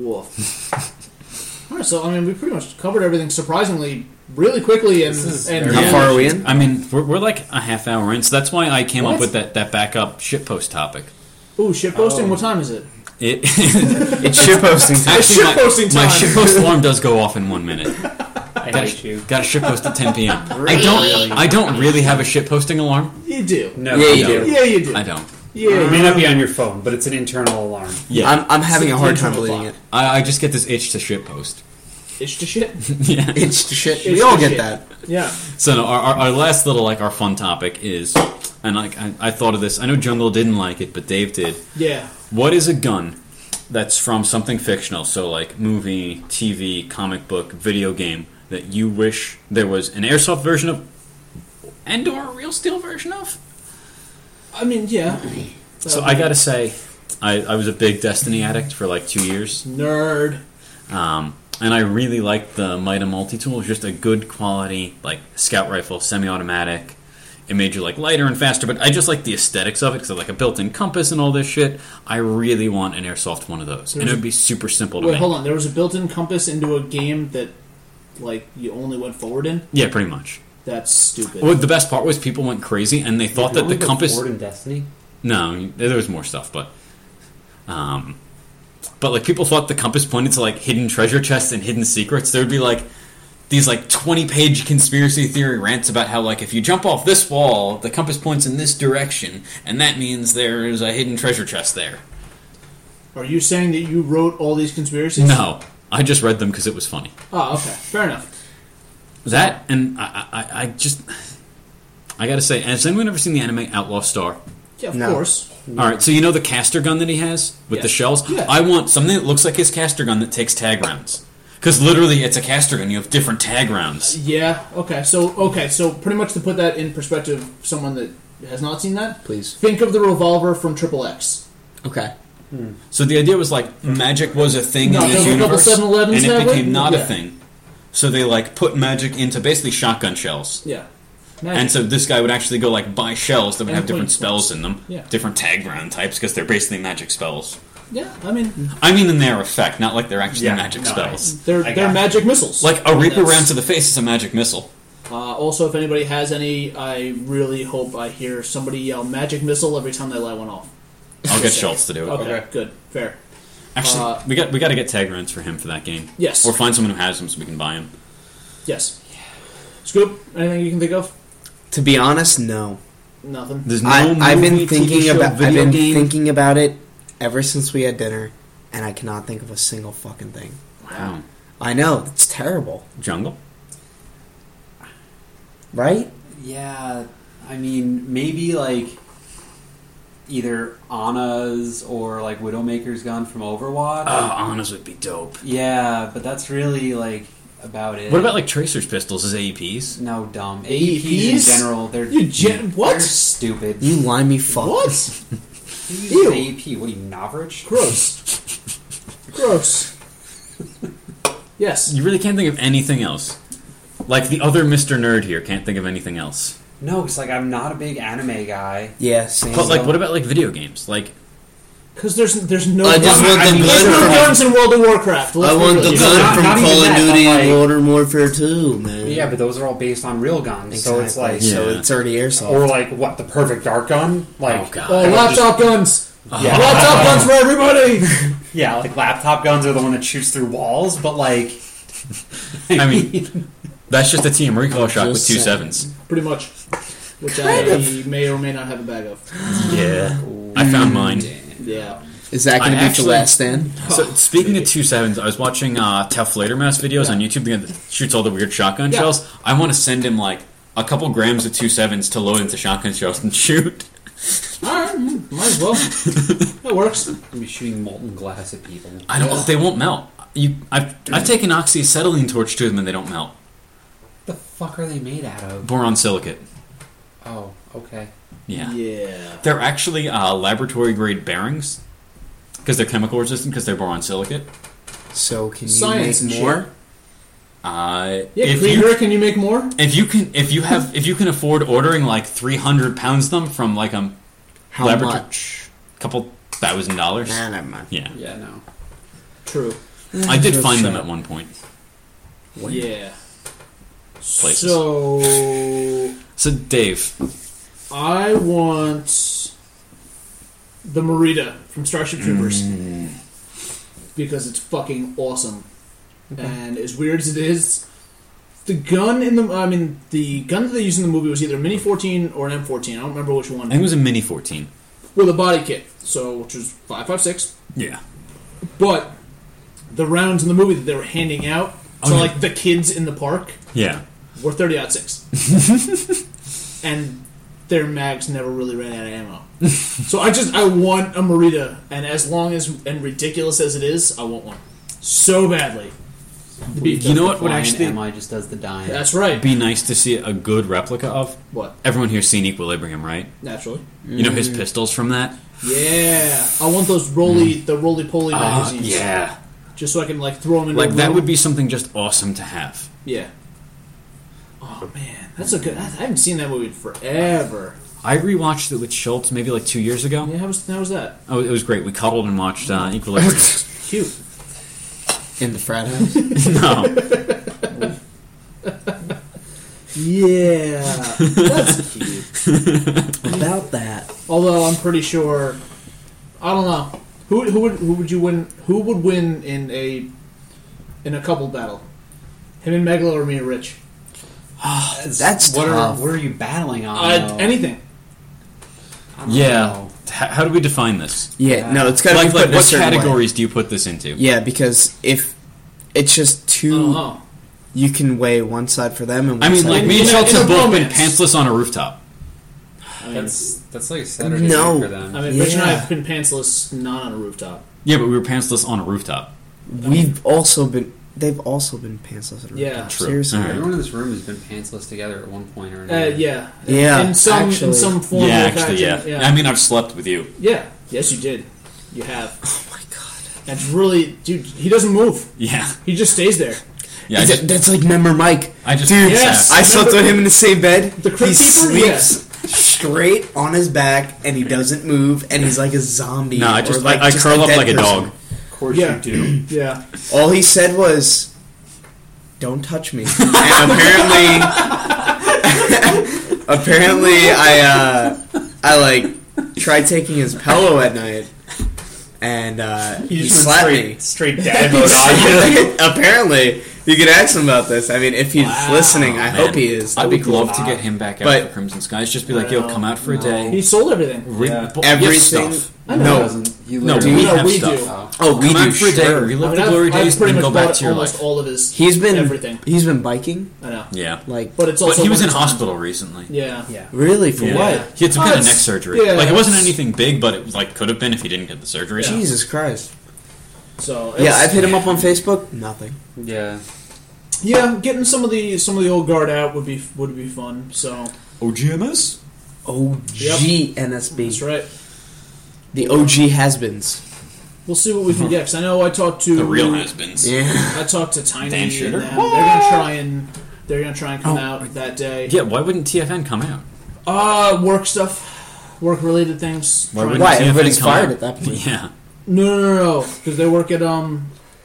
Woof. All right, so I mean, we pretty much covered everything surprisingly, really quickly, and This is and very How and- far are we in? I mean, we're, we're like a half hour in, so that's why I came What? up with that, that backup shitpost topic. Ooh, shit posting. Oh. What time is it? It It's shitposting time. It's actually my, shitposting my time. shitpost alarm does go off in one minute. I Got hate you. a, got a shitpost at ten p.m. I don't. I don't really have a shitposting alarm. You do. No, Yeah, you No. do. Yeah, you do. I don't. Yeah. It may not be on your phone, but it's an internal alarm. Yeah, I'm, I'm having a hard time internal believing clock. it. I, I just get this itch to shitpost. Itch to shit. Yeah. It's shit. It's We all the get shit. that. Yeah. So no, our, our, our last little like our fun topic is, and like I, I thought of this. I know Jungle didn't like it, but Dave did. Yeah. What is a gun that's from something fictional? So like movie, T V, comic book, video game that you wish there was an airsoft version of, and or a real steel version of. I mean, yeah. So I gotta say, I, I was a big Destiny addict for like two years. Nerd. Um, and I really liked the Mida multi-tool. It was just a good quality, like, scout rifle, semi-automatic. It made you, like, lighter and faster, but I just like the aesthetics of it, because like a built-in compass and all this shit. I really want an airsoft one of those. And it would be super simple to Wait, make. hold on. There was a built-in compass into a game that, like, you only went forward in? Yeah, pretty much. That's stupid. Well, the best part was people went crazy, and they thought that the compass... Forward in Destiny. No, there was more stuff, but... Um, but, like, people thought the compass pointed to, like, hidden treasure chests and hidden secrets. There would be, like... these like twenty page conspiracy theory rants about how like if you jump off this wall, the compass points in this direction, and that means there is a hidden treasure chest there. Are you saying that you wrote all these conspiracies? No, I just read them because it was funny. Oh, okay. Fair enough. That, and I, I, I just... I gotta say, has anyone ever seen the anime Outlaw Star? Yeah, of No. course. Alright, so you know the caster gun that he has with Yeah. the shells? Yeah. I want something that looks like his caster gun that takes tag rounds. Because literally, it's a caster gun. You have different tag rounds. Yeah. Okay. So okay. So pretty much to put that in perspective, someone that has not seen that, Please. think of the revolver from Triple X. Okay. So the idea was like magic was a thing No, in this there were a couple universe, seven elevens and it that way? became not Yeah. a thing. So they like put magic into basically shotgun shells. Yeah. And so this guy would actually go like buy shells that would And have different point spells spells. in them, Yeah. different tag round types because they're basically magic spells. Yeah. I mean, I mean in their effect, not like they're actually Yeah, magic no, spells. they're I they're got magic missiles. Like a Reaper That's- round to the face is a magic missile. Uh, also, if anybody has any, I really hope I hear somebody yell "magic missile" every time they light one off. I'll get Schultz to do it. Okay, Okay. good, fair. Actually, Uh, we got we got to get tag rounds for him for that game. Yes. Or find someone who has them so we can buy them. Yes. Scoop, anything you can think of? To be honest, no. Nothing. There's no I, movie, I've been T V thinking show, about. I've video been game. thinking about it ever since we had dinner, and I cannot think of a single fucking thing. Wow. I know it's terrible, Jungle. right? Yeah, I mean, maybe like either Anna's or like Widowmaker's gun from Overwatch. Oh, Anna's would be dope. Yeah, but that's really like about it. What about like Tracer's pistols as A E Ps? no dumb A E A E Ps in Ps? general? They're You gen- what? They're stupid. You limey fuck. What? Who uses Ew. A E P? What are you, Navrich? Gross. Gross. Yes. You really can't think of anything else. Like the other Mister Nerd here can't think of anything else. No, it's like I'm not a big anime guy. Yeah, same. But like, what about like video games? Like, Because there's there's no I just gun- want the I mean, there's gun no from- guns in World of Warcraft. Let's I be want the real. gun not- from not even Call of that, Duty but, and like- Modern Warfare two, man. Yeah, but those are all based on real guns, so it's like Exactly. so Yeah. it's already airsoft. or like what the perfect dart gun, like Oh, God. Oh, laptop guns. yeah, Laptop guns for everybody. yeah, like laptop guns are the one that shoots through walls, but like I mean, that's just a Team Recoil shot with Just two saying. sevens. Pretty much. Which I may or may not have a bag of. Yeah, I found mine. Yeah. Is that going I to be actually- the last stand? So speaking of two sevens, I was watching uh, Tough Latermass videos Yeah. on YouTube. The guy that shoots all the weird shotgun Yeah. shells. I want to send him like a couple grams of two sevens to load into shotgun shells and shoot. Alright, mm, might as well. That works. I'll be shooting molten glass at people. I don't. They won't melt. You, I've I've taken oxyacetylene torch to them and they don't melt. What the fuck are they made out of? Boron silicate. Oh, okay. Yeah. Yeah. They're actually uh, laboratory grade bearings because they're chemical resistant because they're boron silicate. So can you Science and make more? shit. Uh, Yeah, if Krieger, you can you make more? if you can if you have if you can afford ordering like three hundred pounds of them from like a How laboratory, much? couple thousand dollars. Nah, never mind. Yeah, Yeah, no. True. I did Good find them shot. at one point. When? Yeah. Places. So So Dave, I want the Merida from Starship Troopers Mm. because it's fucking awesome. And as weird as it is, the gun in the I mean the gun that they used in the movie was either a Mini fourteen or an M fourteen. I don't remember which I one. think it was a Mini fourteen. With a body kit, so which was five five six. Yeah. But the rounds in the movie that they were handing out Oh, to yeah. like the kids in the park Yeah. were thirty aught six, and their mags never really ran out of ammo. So I just I want a Merida, and as long as and ridiculous as it is, I want one so badly. To be- You know what would Flying actually M I just does the dying. That's right. be nice to see a good replica of? What? Everyone here's seen Equilibrium, right? Naturally. You know his pistols from that? Yeah, I want those roly the roly poly Ah, magazines. yeah. Just so I can like throw them in. Like that would be something just awesome to have. Yeah. Oh man, that's a good. I haven't seen that movie in forever. I rewatched it with Schultz maybe like two years ago. Yeah, how was how was that? Oh, it was great. We cuddled and watched uh, Equilibrium. Cute. In the frat house? No. Yeah, that's cute. About that. Although I'm pretty sure, I don't know who who would who would you win? Who would win in a in a couple battle? Him and Megalo or me and Rich? That's what tough. are what are you battling on? Uh, though? anything. I don't Yeah. know. How, how do we define this? Yeah, no, it's got to Like, be put like in a what certain way. categories do you put this into? Yeah, because if it's just I two, don't know. you can weigh one side for them and one I mean, side like for me and In a- Schultz in a have both been romance. pantsless on a rooftop. I mean, That's that's like Saturday No. night for them. I mean, Rich and I Yeah. have been pantsless, not on a rooftop. Yeah, but we were pantsless on a rooftop. We've also been. They've also been pantsless. At a Yeah. rooftop. True. Seriously. Alright. Everyone in this room has been pantsless together at one point or Uh, another. yeah, Yeah, In some, actually. in some form. Yeah, or actually, yeah. fashion, I mean, I've slept with you. yeah. Yes, you did. You have. Oh my god. That's really, dude. He doesn't move. Yeah, He just stays there. yeah. I Is just, it- that's like Member Mike. I just, Dude, Yes. I slept with him in the same bed. The Crypt he Keeper? sleeps straight on his back, and he doesn't move, and he's like a zombie. No, I or just, like I, I just curl up dead like a person. dog. Of course Yeah. you do. Yeah. All he said was, "Don't touch me." And apparently, apparently, I, uh, I like tried taking his pillow at night, and uh, he, just slapped went me. straight, straight dad mode on you. Apparently, you could ask him about this. I mean, if he's Wow. listening, I Man, hope he is. I'd That'd be be cool. love to get him back out But- for Crimson Skies. Just be like, yo, No, come out for a no. day. He sold everything. Re- Yeah. but- you have Everything. stuff. I know. No. Doesn't- you No, literally- we No, have we stuff. do. Oh. Oh, we Come do. out for a day, Sure. relive I mean, the I've- glory I've days, pretty and much go back bought to your almost life. all of his. He's been everything. He's been biking. I know. Yeah. Like, But it's But also. he was in wintertime. hospital recently. Yeah. Yeah. really for Yeah. what? He had some Oh, kind of it's- neck surgery. yeah, like, it wasn't it's- anything big, but it was like could have been if he didn't get the surgery. Yeah. Jesus Christ. So. Yeah, it's- I've hit him up on Facebook. Nothing. Yeah. Yeah, getting some of the some of the old guard out would be would be fun. So O G M S? O G N S B. that's right. The O G has-beens. We'll see what we can get. Cause I know I talked to The real has-beens. Yeah. I talked to Tiny Dan and Shooter? them. They're gonna try and they're gonna try and come Oh. out that day. Yeah, why wouldn't T F N come out? Uh, work stuff, work related things. Why Trying- wouldn't Why? T F N Everybody's come fired out? at that point. Yeah. No, no, no, no, because they work at um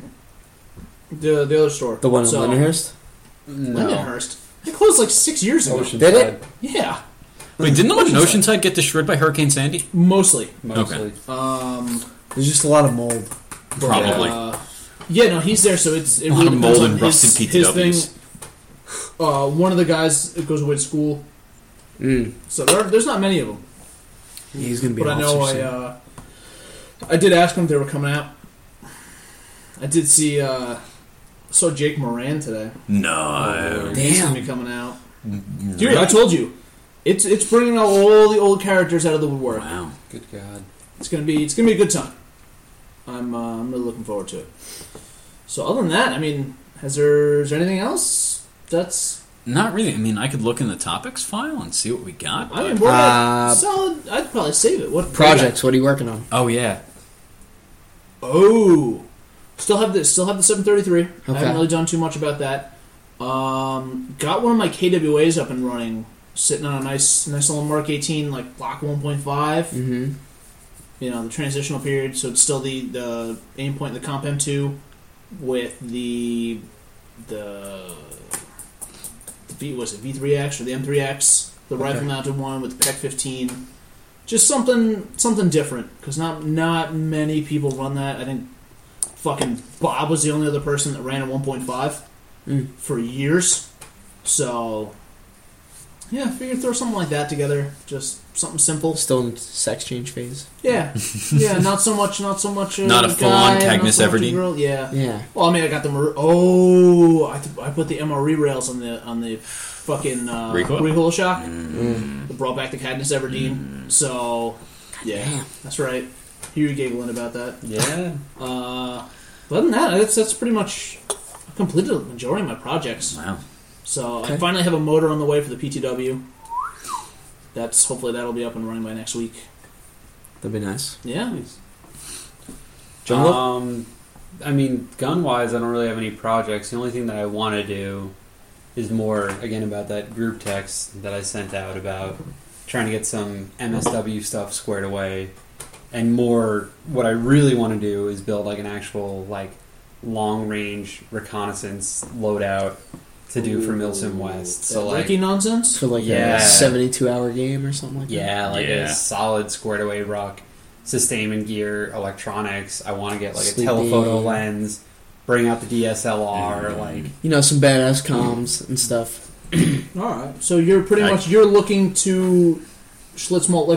the the other store. The one in so, Lindenhurst? No. Lindenhurst. They closed like six years ago. Oceanside, Did it? Yeah, Wait, didn't the one in Oceanside. Oceanside get destroyed by Hurricane Sandy? mostly. Mostly. Um, There's just a lot of mold. but, Probably. Uh, yeah, no, he's there, so it's it A lot really of depends mold on and his, rusted his thing. P T Ws. Uh, one of the guys that goes away to school, Mm. so there, there's not many of them. He's gonna be. But I an know I officer soon. uh, I did ask them if they were coming out. I did see uh, saw Jake Moran today. No. He's Damn. gonna be coming out. Dude, I told you, it's it's bringing out all the old characters out of the woodwork. Wow. Good God. It's gonna be it's gonna be a good time. I'm uh, I'm really looking forward to it. So other than that, I mean, has there is there anything else that's Not really. I mean, I could look in the topics file and see what we got. I mean but- we're Uh, at solid. I'd probably save it. What Projects. What are you working on? oh, yeah. Oh, still have the still have the seven thirty-three. I Okay. haven't really done too much about that. Um, got one of my K W As up and running, sitting on a nice nice little Mark eighteen like block one point five. Mm-hmm. You know, the transitional period, so it's still the the aim point in the Comp M two with the the the V was it V three X or the M three X, the Okay. rifle mounted one with the P E C fifteen. Just something something different because not not many people run that. I think fucking Bob was the only other person that ran a one point five Mm. for years. So yeah, I figured throw something like that together. Just something simple. Still in sex change phase. Yeah, yeah. Not so much. Not so much. Uh, Not a full-on guy, Cagney not so much a Everdeen? girl, Yeah. Yeah. Well, I mean, I got the Mar- oh, I, th- I put the M R E rails on the on the fucking uh, Recoil? shock. Mm. It brought back the Cadmus Everdeen. So yeah, Damn. that's right. Hear you giggling about that. Yeah. Uh, but other than that, that's that's pretty much I've completed the majority of my projects. Wow. So I Okay. finally have a motor on the way for the P T W. That's hopefully that'll be up and running by next week. That'd be nice. Yeah. Jungle? Um, I mean, gun wise, I don't really have any projects. The only thing that I want to do is more, again, about that group text that I sent out about trying to get some M S W stuff squared away. And more, what I really want to do is build like an actual, like, long range reconnaissance loadout to do for Milsim West. So, That like, Ricky nonsense. For like Yeah. a seventy-two hour game or something like that? yeah, like Yeah. a solid squared away ruck, sustainment gear, electronics. I want to get like a Sleeping. telephoto lens, bring out the D S L R, like You know, some badass comms and stuff. All right. So you're pretty I- much you're looking to Schlitz malt liquor.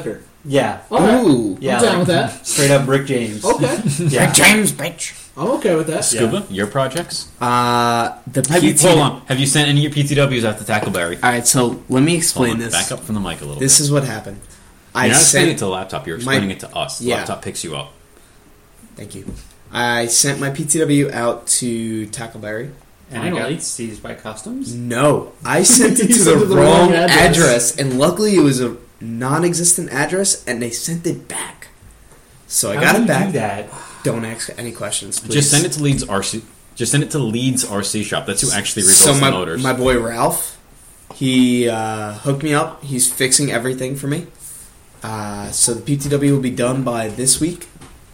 Yeah. Okay. Ooh. Yeah, I'm down like- with that. Straight up Rick James. Okay. Yeah. James, bitch. I'm okay with that. Scuba, your projects? Uh, the Have you, P T hold on. Have you sent any of your P T Ws out to Tackleberry? All right, so let me Hold explain on, this. Back up from the mic a little This bit. is what happened. You're I not explaining it sent. to the laptop. You're my- explaining it to us. The Yeah. laptop picks you up. Thank you. I sent my P T W out to Tackleberry. And I Finally. got seized by customs. No, I sent it You to sent the, it to the wrong, wrong address. address. and luckily it was a non-existent address, and they sent it back. So I How got do it you back. do that? Don't ask any questions, please. Just send it to Leeds R C. Just send it to Leeds R C shop. That's who actually rebuilds So my the motors. my boy Ralph, he uh, hooked me up. He's fixing everything for me. Uh, so the P T W will be done by this week,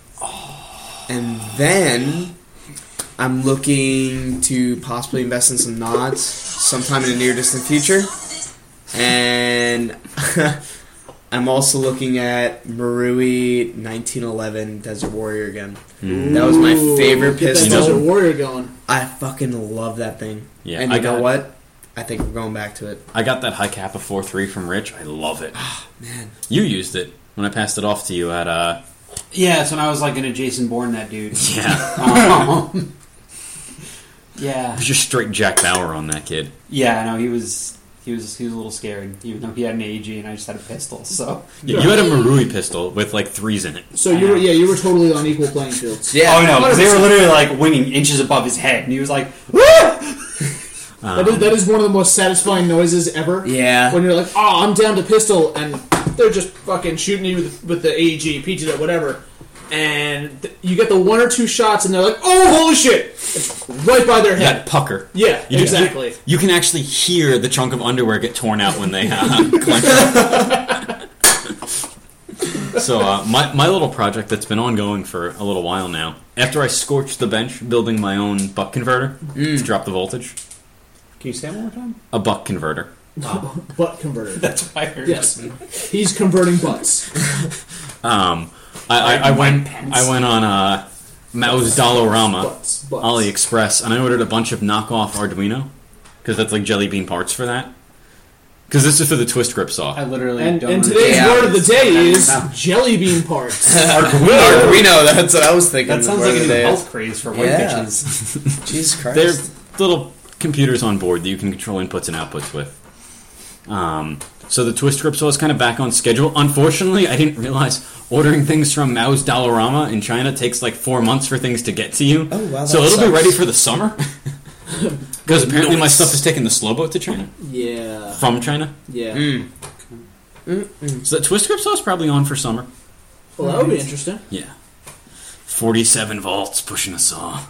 and then I'm looking to possibly invest in some nods sometime in the near distant future, and I'm also looking at Marui nineteen eleven Desert Warrior again. Mm. That was my favorite Get that pistol. Desert Warrior going. I fucking love that thing. Yeah, and you I know got- what? I think we're going back to it. I got that high Kappa four three from Rich. I love it. Man. You used it when I passed it off to you at uh Yeah, that's when I was like going to Jason Bourne that dude. yeah. Um, yeah. It was just straight Jack Bauer on that kid. Yeah, no, he was he was he was a little scared, even though he had an A G and I just had a pistol. So Yeah, you had a Marui pistol with like threes in it. So you were, yeah, you were totally on equal playing fields. Yeah. oh no, because they were literally like winging inches above his head, and he was like, Um, That is, that is one of the most satisfying noises ever. Yeah. When you're like, oh, I'm down to pistol, and they're just fucking shooting you with, with the A G, P T, whatever. And th- you get the one or two shots, and they're like, oh, holy shit! It's right by their head. that pucker. Yeah, You- exactly. You, you can actually hear the chunk of underwear get torn out when they uh, clench up. So uh, my my little project that's been ongoing for a little while now. After I scorched the bench building my own buck converter to drop the voltage, "Can you say it one more time?" a buck converter. Butt converter. That's what I heard. Yes. He's converting butts. Um, I, I, I went Pence. I went on uh, Mao's Dollarama, Butts. Butts. AliExpress, and I ordered a bunch of knockoff Arduino because that's like jelly bean parts for that. Because this is for the twist grip saw. I literally And, don't and today's Yeah. word of the day is No. jelly bean parts. Arduino, that's what I was thinking. That sounds Word like a of new the day. health craze for white Yeah. bitches. Jesus Christ. They're little computers on board that you can control inputs and outputs with. Um, so the twist grip saw is kind of back on schedule. Unfortunately, I didn't realize ordering things from Mao's Dollarama in China takes like four months for things to get to you. Oh, wow, so that it'll be sucks. ready for the summer. Because apparently my stuff is taking the slow boat to China Yeah. from China. Yeah. Mm. Mm-mm. So that twist grip saw is probably on for summer. Well, that would be interesting. Yeah, forty-seven volts pushing a saw.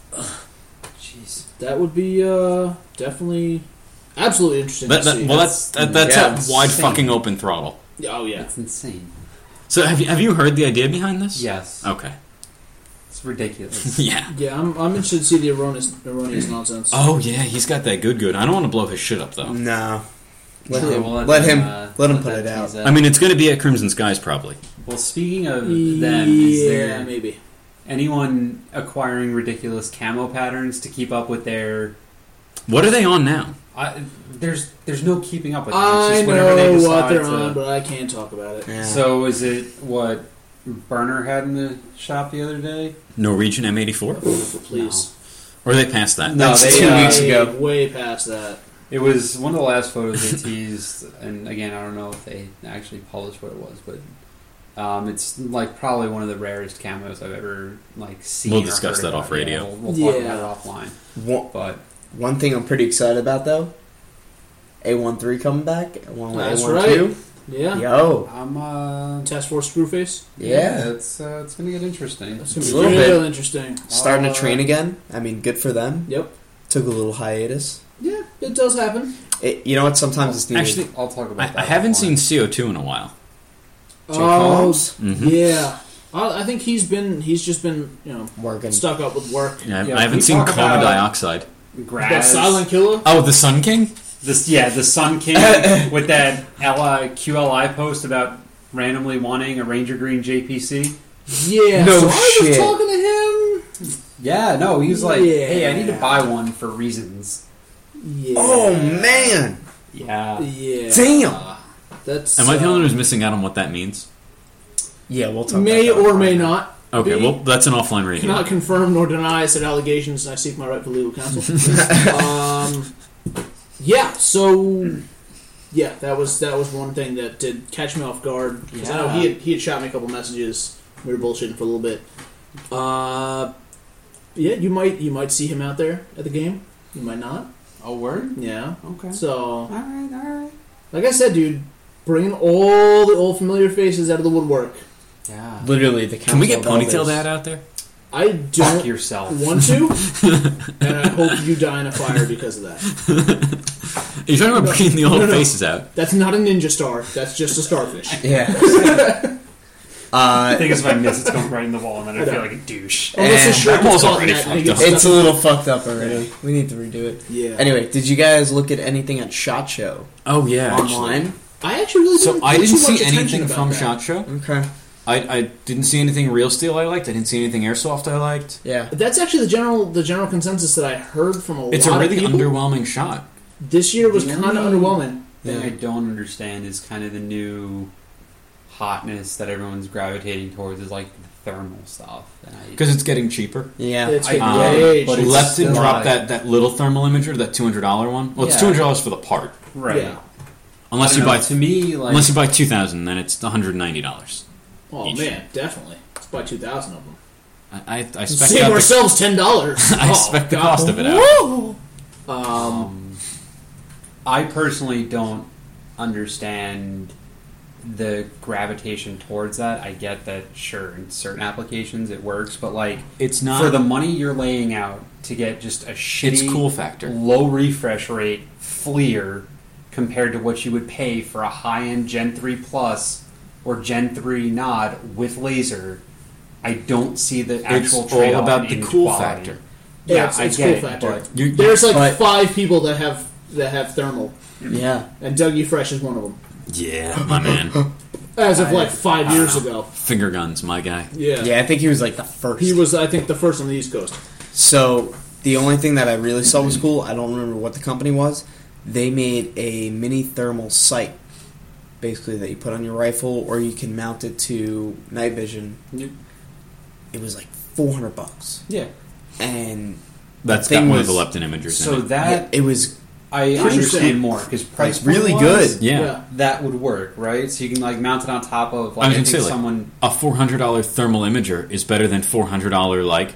Jeez. That would be uh, definitely absolutely interesting That, to that, see. well, that's that, that's Yeah, a it's wide insane. fucking open throttle. oh, yeah. That's insane. So have you have you heard the idea behind this? Yes. Okay. It's ridiculous. Yeah. Yeah, I'm, I'm interested to see the erroneous, erroneous nonsense. Oh yeah, he's got that good good. I don't want to blow his shit up though. No. Let Sure, him, we'll let him, uh, let him put that it out. tease I mean, it's going to be at Crimson Skies probably. well, speaking of them, is yeah, there maybe. anyone acquiring ridiculous camo patterns to keep up with their? What are they on now? I, there's there's no keeping up with them. I It's just whenever they know decide what they're to- on, but I can't talk about it. Yeah. So is it what Burner had in the shop the other day? Norwegian M eighty-four? Please. Or are they past that? No, That's they, two uh, weeks ago. Way past that. It was one of the last photos they teased, and again, I don't know if they actually published what it was, but um, it's like probably one of the rarest camos I've ever like seen. We'll or discuss heard that about. off radio. Yeah, we'll, we'll talk Yeah. about it offline. One, But one thing I'm pretty excited about, though, A thirteen coming back. One with That's A twelve. Yeah. Yo. I'm uh, Task Force Screwface. Yeah. it's uh, it's gonna get interesting. That's going A to be little real bit. interesting. Starting Uh, to train again. I mean, good for them. Yep. Took a little hiatus. Yeah, it does happen. It, you know what? Sometimes it's needed. Actually, I'll talk I, about. I that haven't offline. seen C O two in a while. Jake Oh, Holmes Mhm. yeah. I I think he's been, he's just been, you know, working. stuck up with work. Yeah, Yeah, I haven't we seen talk carbon about- dioxide. That Graz. Silent Killer. Oh, the Sun King? This yeah, the Sun King with that L I, Q L I post about randomly wanting a Ranger Green J P C. Yeah. No so I was shit. talking to him. Yeah, no, he was like, "Hey, I need to Yeah. buy one for reasons." Yeah. Oh, man. Yeah, Yeah. Damn. That's. Am I the uh, only one who's missing out on what that means? Yeah, we'll talk May about that. or may not. Okay, be. well, that's an offline radio. Cannot confirm nor deny said allegations, and I seek my rightful legal counsel. um, yeah, so yeah, that was that was one thing that did catch me off guard. Because I know he had, he had shot me a couple messages. We were bullshitting for a little bit. Uh, yeah, you might you might see him out there at the game. You might not. A word? Yeah. Okay. So, All right, all right. like I said, dude, bringing all the old familiar faces out of the woodwork. Yeah. Literally, the Can we get Council of Ponytail Elders. Dad out there? I Fuck don't yourself. want to, and I hope you die in a fire because of that. You're talking about No, bringing the old no, no. faces out. That's not a ninja star. That's just a starfish. Yeah. The uh, thing is, if I miss, it's going right in the wall, and then I, I know. feel like a douche. Unless Eh, his shirt that gets wall's caught in already that and he fucked gets up. it's a stuck- little fucked up already. We need to redo it. Yeah. Anyway, did you guys look at anything at SHOT Show Oh, yeah. online? I actually really So didn't I pay didn't too much see attention anything about from that. SHOT Show. Okay. I, I didn't see anything Real Steel I liked. I didn't see anything Airsoft I liked. Yeah. That's actually the general the general consensus that I heard from a It's lot a really of people. underwhelming shot. This year was The kind of only- underwhelming. thing Yeah. I don't understand is kind of the new hotness that everyone's gravitating towards is like the thermal stuff. And I- Because it's getting cheaper. Yeah. It's I getting um, way but cheaper. it's Lepton still dropped like- that, that little thermal imager, that two hundred dollars one. Well, it's Yeah. two hundred dollars for the part. right. Yeah. Unless I you don't buy know, to me like unless you buy two thousand, then it's one hundred ninety dollars. Oh Each. man, definitely. Let's buy two thousand of them. I, I, I spec Save out the, ourselves ten dollars. I oh, spec the God. cost of it out. Woo! Um, Um, I personally don't understand the gravitation towards that. I get that, sure, in certain applications it works, but like It's not for the money you're laying out to get just a shitty, It's cool factor. low refresh rate FLIR compared to what you would pay for a high-end Gen three Plus or Gen three Nod with laser. I don't see the It's actual all trade-off about the in cool quality. factor. yeah, Yeah, it's, I it's get cool it, factor. but You, There's like But- five people that have that have thermal, Yeah. and Dougie Fresh is one of them. yeah, my man. As of I- like five I years don't ago. Finger guns, my guy. Yeah. Yeah, I think he was like the first. He was, I think, the first on the East Coast. So the only thing that I really saw was cool. I don't remember what the company was. They made a mini thermal sight, basically that you put on your rifle, or you can mount it to night vision. Yep. It was like four hundred bucks, Yeah. and That's thing got one of was- the leptin imagers So in it. that yeah, it was I Interesting. understand more because price like, really point-wise, good. Yeah. That would work, right? So you can like mount it on top of. Like, I I, was gonna think say, like- someone. A four hundred dollars thermal imager is better than four hundred dollars like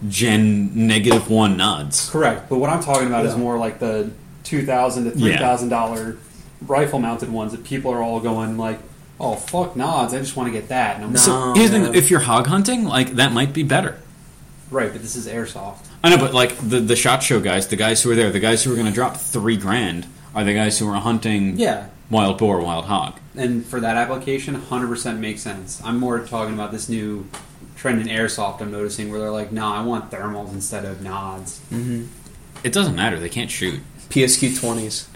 Gen negative one nods. Correct, but what I'm talking about is Yeah. more like the two thousand to three thousand dollar rifle mounted ones that people are all going like, "Oh fuck nods, I just want to get that." And I'm No. So Oh, here's the man. thing, if you're hog hunting, like that might be better. right, but this is airsoft. I know, but like the the SHOT Show guys, the guys who are there, the guys who are going to drop three grand are the guys who are hunting Yeah, wild boar, wild hog. and for that application, one hundred percent makes sense. I'm more talking about this new trend in airsoft. I'm noticing where they're like, "No, I want thermals instead of nods." mm-hmm. It doesn't matter; they can't shoot. P S Q twenties.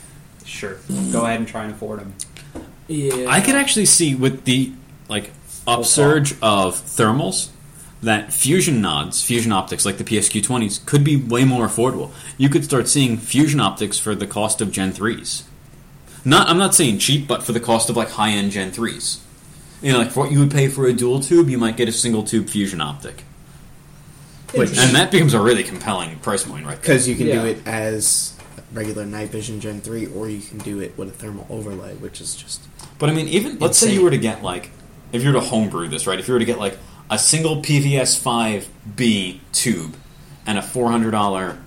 Sure, go ahead and try and afford them. Yeah. I could actually see with the like upsurge of thermals that fusion nods, fusion optics like the P S Q twenties could be way more affordable. You could start seeing fusion optics for the cost of Gen threes. Not, I'm not saying cheap, but for the cost of like high end Gen threes. You know, like for what you would pay for a dual tube, you might get a single tube fusion optic, Interesting. and that becomes a really compelling price point, right there. Because you can Yeah. do it as regular night vision Gen three, or you can do it with a thermal overlay, which is just But I mean, even let's say Insane. you were to get like, if you were to homebrew this, right? If you were to get like a single P V S five B tube and a four hundred dollar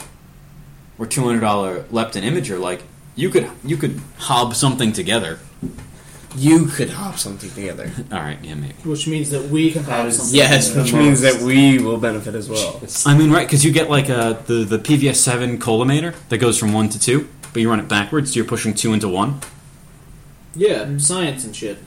or two hundred dollar leptin imager, like you could you could hob something together. you could hop something together. All right, yeah, maybe. Which means that we can That have is- something. Yes, the which means most- that we will benefit as well. It's- I mean, right? Because you get like a the the P V S seven collimator that goes from one to two, but you run it backwards, so you're pushing two into one. Yeah, science and shit.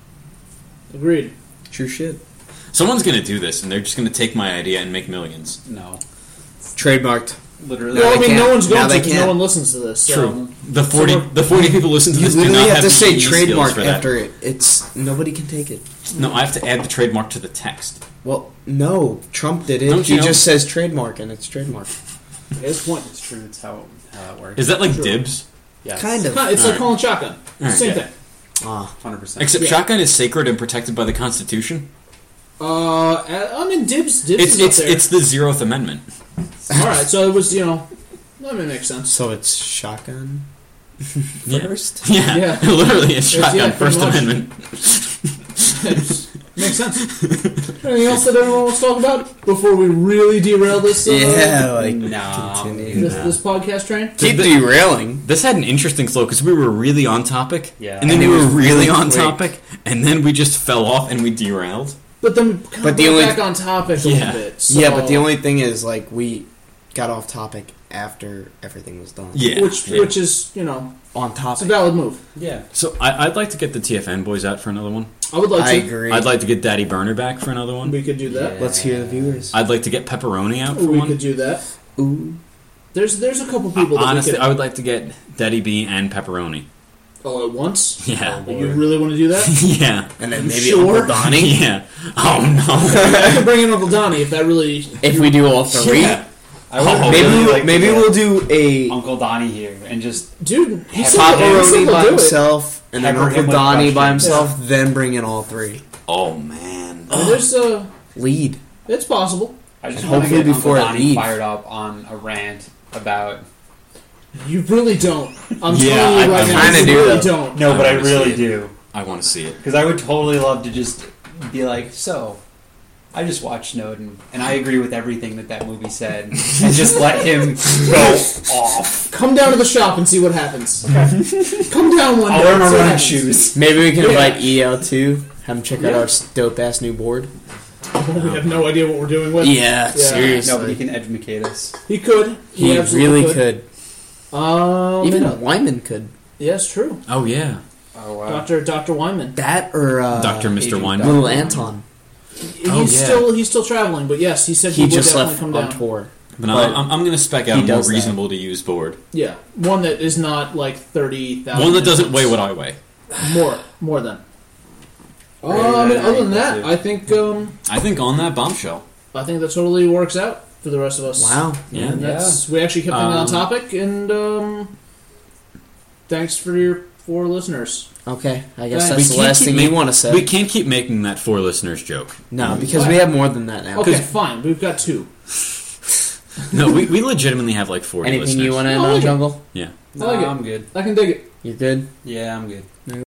Agreed. True shit. Someone's gonna do this, and they're just gonna take my idea and make millions. no, Trademarked. literally. Well, I they mean, can't. no one's Now going to they because no can't. one listens to this. So. True. The forty So we're- the forty people listen to You this do literally not have to the say E skills trademark for that. after it. It's nobody can take it. No, I have to add the trademark to the text. Well, no, Trump did it. Don't he you know- just says trademark, and it's trademark. His point. It's true. It's how how that works. Is that like Sure. dibs? Yes. Kind of. It's like Alright. calling shotgun. Alright, Same yeah. thing. Ah, Hundred percent. Except Yeah. shotgun is sacred and protected by the Constitution. Uh, I mean, dibs. Dibs It's is up it's there. it's the Zeroth Amendment. All right, so it was, you know, that may make sense. so it's shotgun Yeah. first. Yeah, Yeah. literally, it's It's- shotgun yeah, pretty First much. Amendment. It's- makes sense. Anything else that anyone wants to talk about before we really derail this? Uh, Yeah, like No. continue. This, this podcast train. Keep derailing. This had an interesting flow because we were really on topic, Yeah. and then And we it were was really really on quick. topic, and then we just fell off and we derailed. But then we kind But of the got only- back on topic a Yeah. little bit. So, Yeah, but the only thing is, like, we got off topic after everything was done. Yeah, which yeah. which is, you know, On it's a topic. valid move. Yeah. So I, I'd like to get the T F N boys out for another one. I would like I to. agree. I'd like to get Daddy Burner back for another one. We could do that. Yeah. Let's hear the viewers. I'd like to get Pepperoni out for We one. could do that. Ooh. There's there's a couple people that Honestly, we could I would like to get Daddy B and Pepperoni. all at once. Yeah, You really want to do that? yeah, And then You maybe sure? Uncle Donnie. yeah. Oh no. I could bring in Uncle Donnie if that really. If we do all three. Yeah. I would Oh, Maybe, really we'll, like to maybe get we'll do a Uncle Donnie here and just Dude, he said he'll- he said Pepperoni he'll by do it. himself, and then Pepper Uncle him with Donnie by questions. himself, then bring in all three. Oh man. I mean, there's uh, Lead. it's possible. I just And want to hopefully get before Uncle I Donnie leave. fired up on a rant about. You really don't. I'm Yeah, telling you I- right I now, kinda you do, really though. don't. No, I but I wanna see really it. do I want to see it. because I would totally love to just be like, so. I just watched Snowden, and I agree with everything that that movie said, and just let him go off. Come down to the shop and see what happens. Come down one I'll day. wear and my see what running happens. shoes. Maybe we can Yeah. invite E L too. Have him check out Yeah. our dope ass new board. We have no idea what we're doing with. Yeah, Yeah. seriously. Nobody can educate us. He could. He, He absolutely really could. could. Um, Even yeah. Wyman could. Yes, true. Oh yeah, Oh wow! Doctor Doctor Wyman. That or uh, Doctor Mister Agent Wine. Little Anton. He's Oh, yeah. still he's still traveling, but yes, he said he, He would just definitely left come on down. tour. But, But I'm, I'm going to spec he out a more does that. reasonable to use board. Yeah, one that is not like thirty thousand. One that doesn't weigh what I weigh. more more than. Uh, Right, I mean, right, other than right, that, too. I think um, I think on that bombshell. I think that totally works out for the rest of us. Wow. Yeah. And that's, we actually kept things on Um, topic, and um, thanks for your four listeners. Okay, I guess We that's the can't last keep thing make- you want to say. We can't keep making that four listeners joke. no, because Why? we have more than that now. Okay, fine. We've got two. No, we, we legitimately have like forty Anything listeners. you want to I end like on, it. Jungle? Yeah. I like it. I'm good. I can dig it. You good? Yeah, I'm good.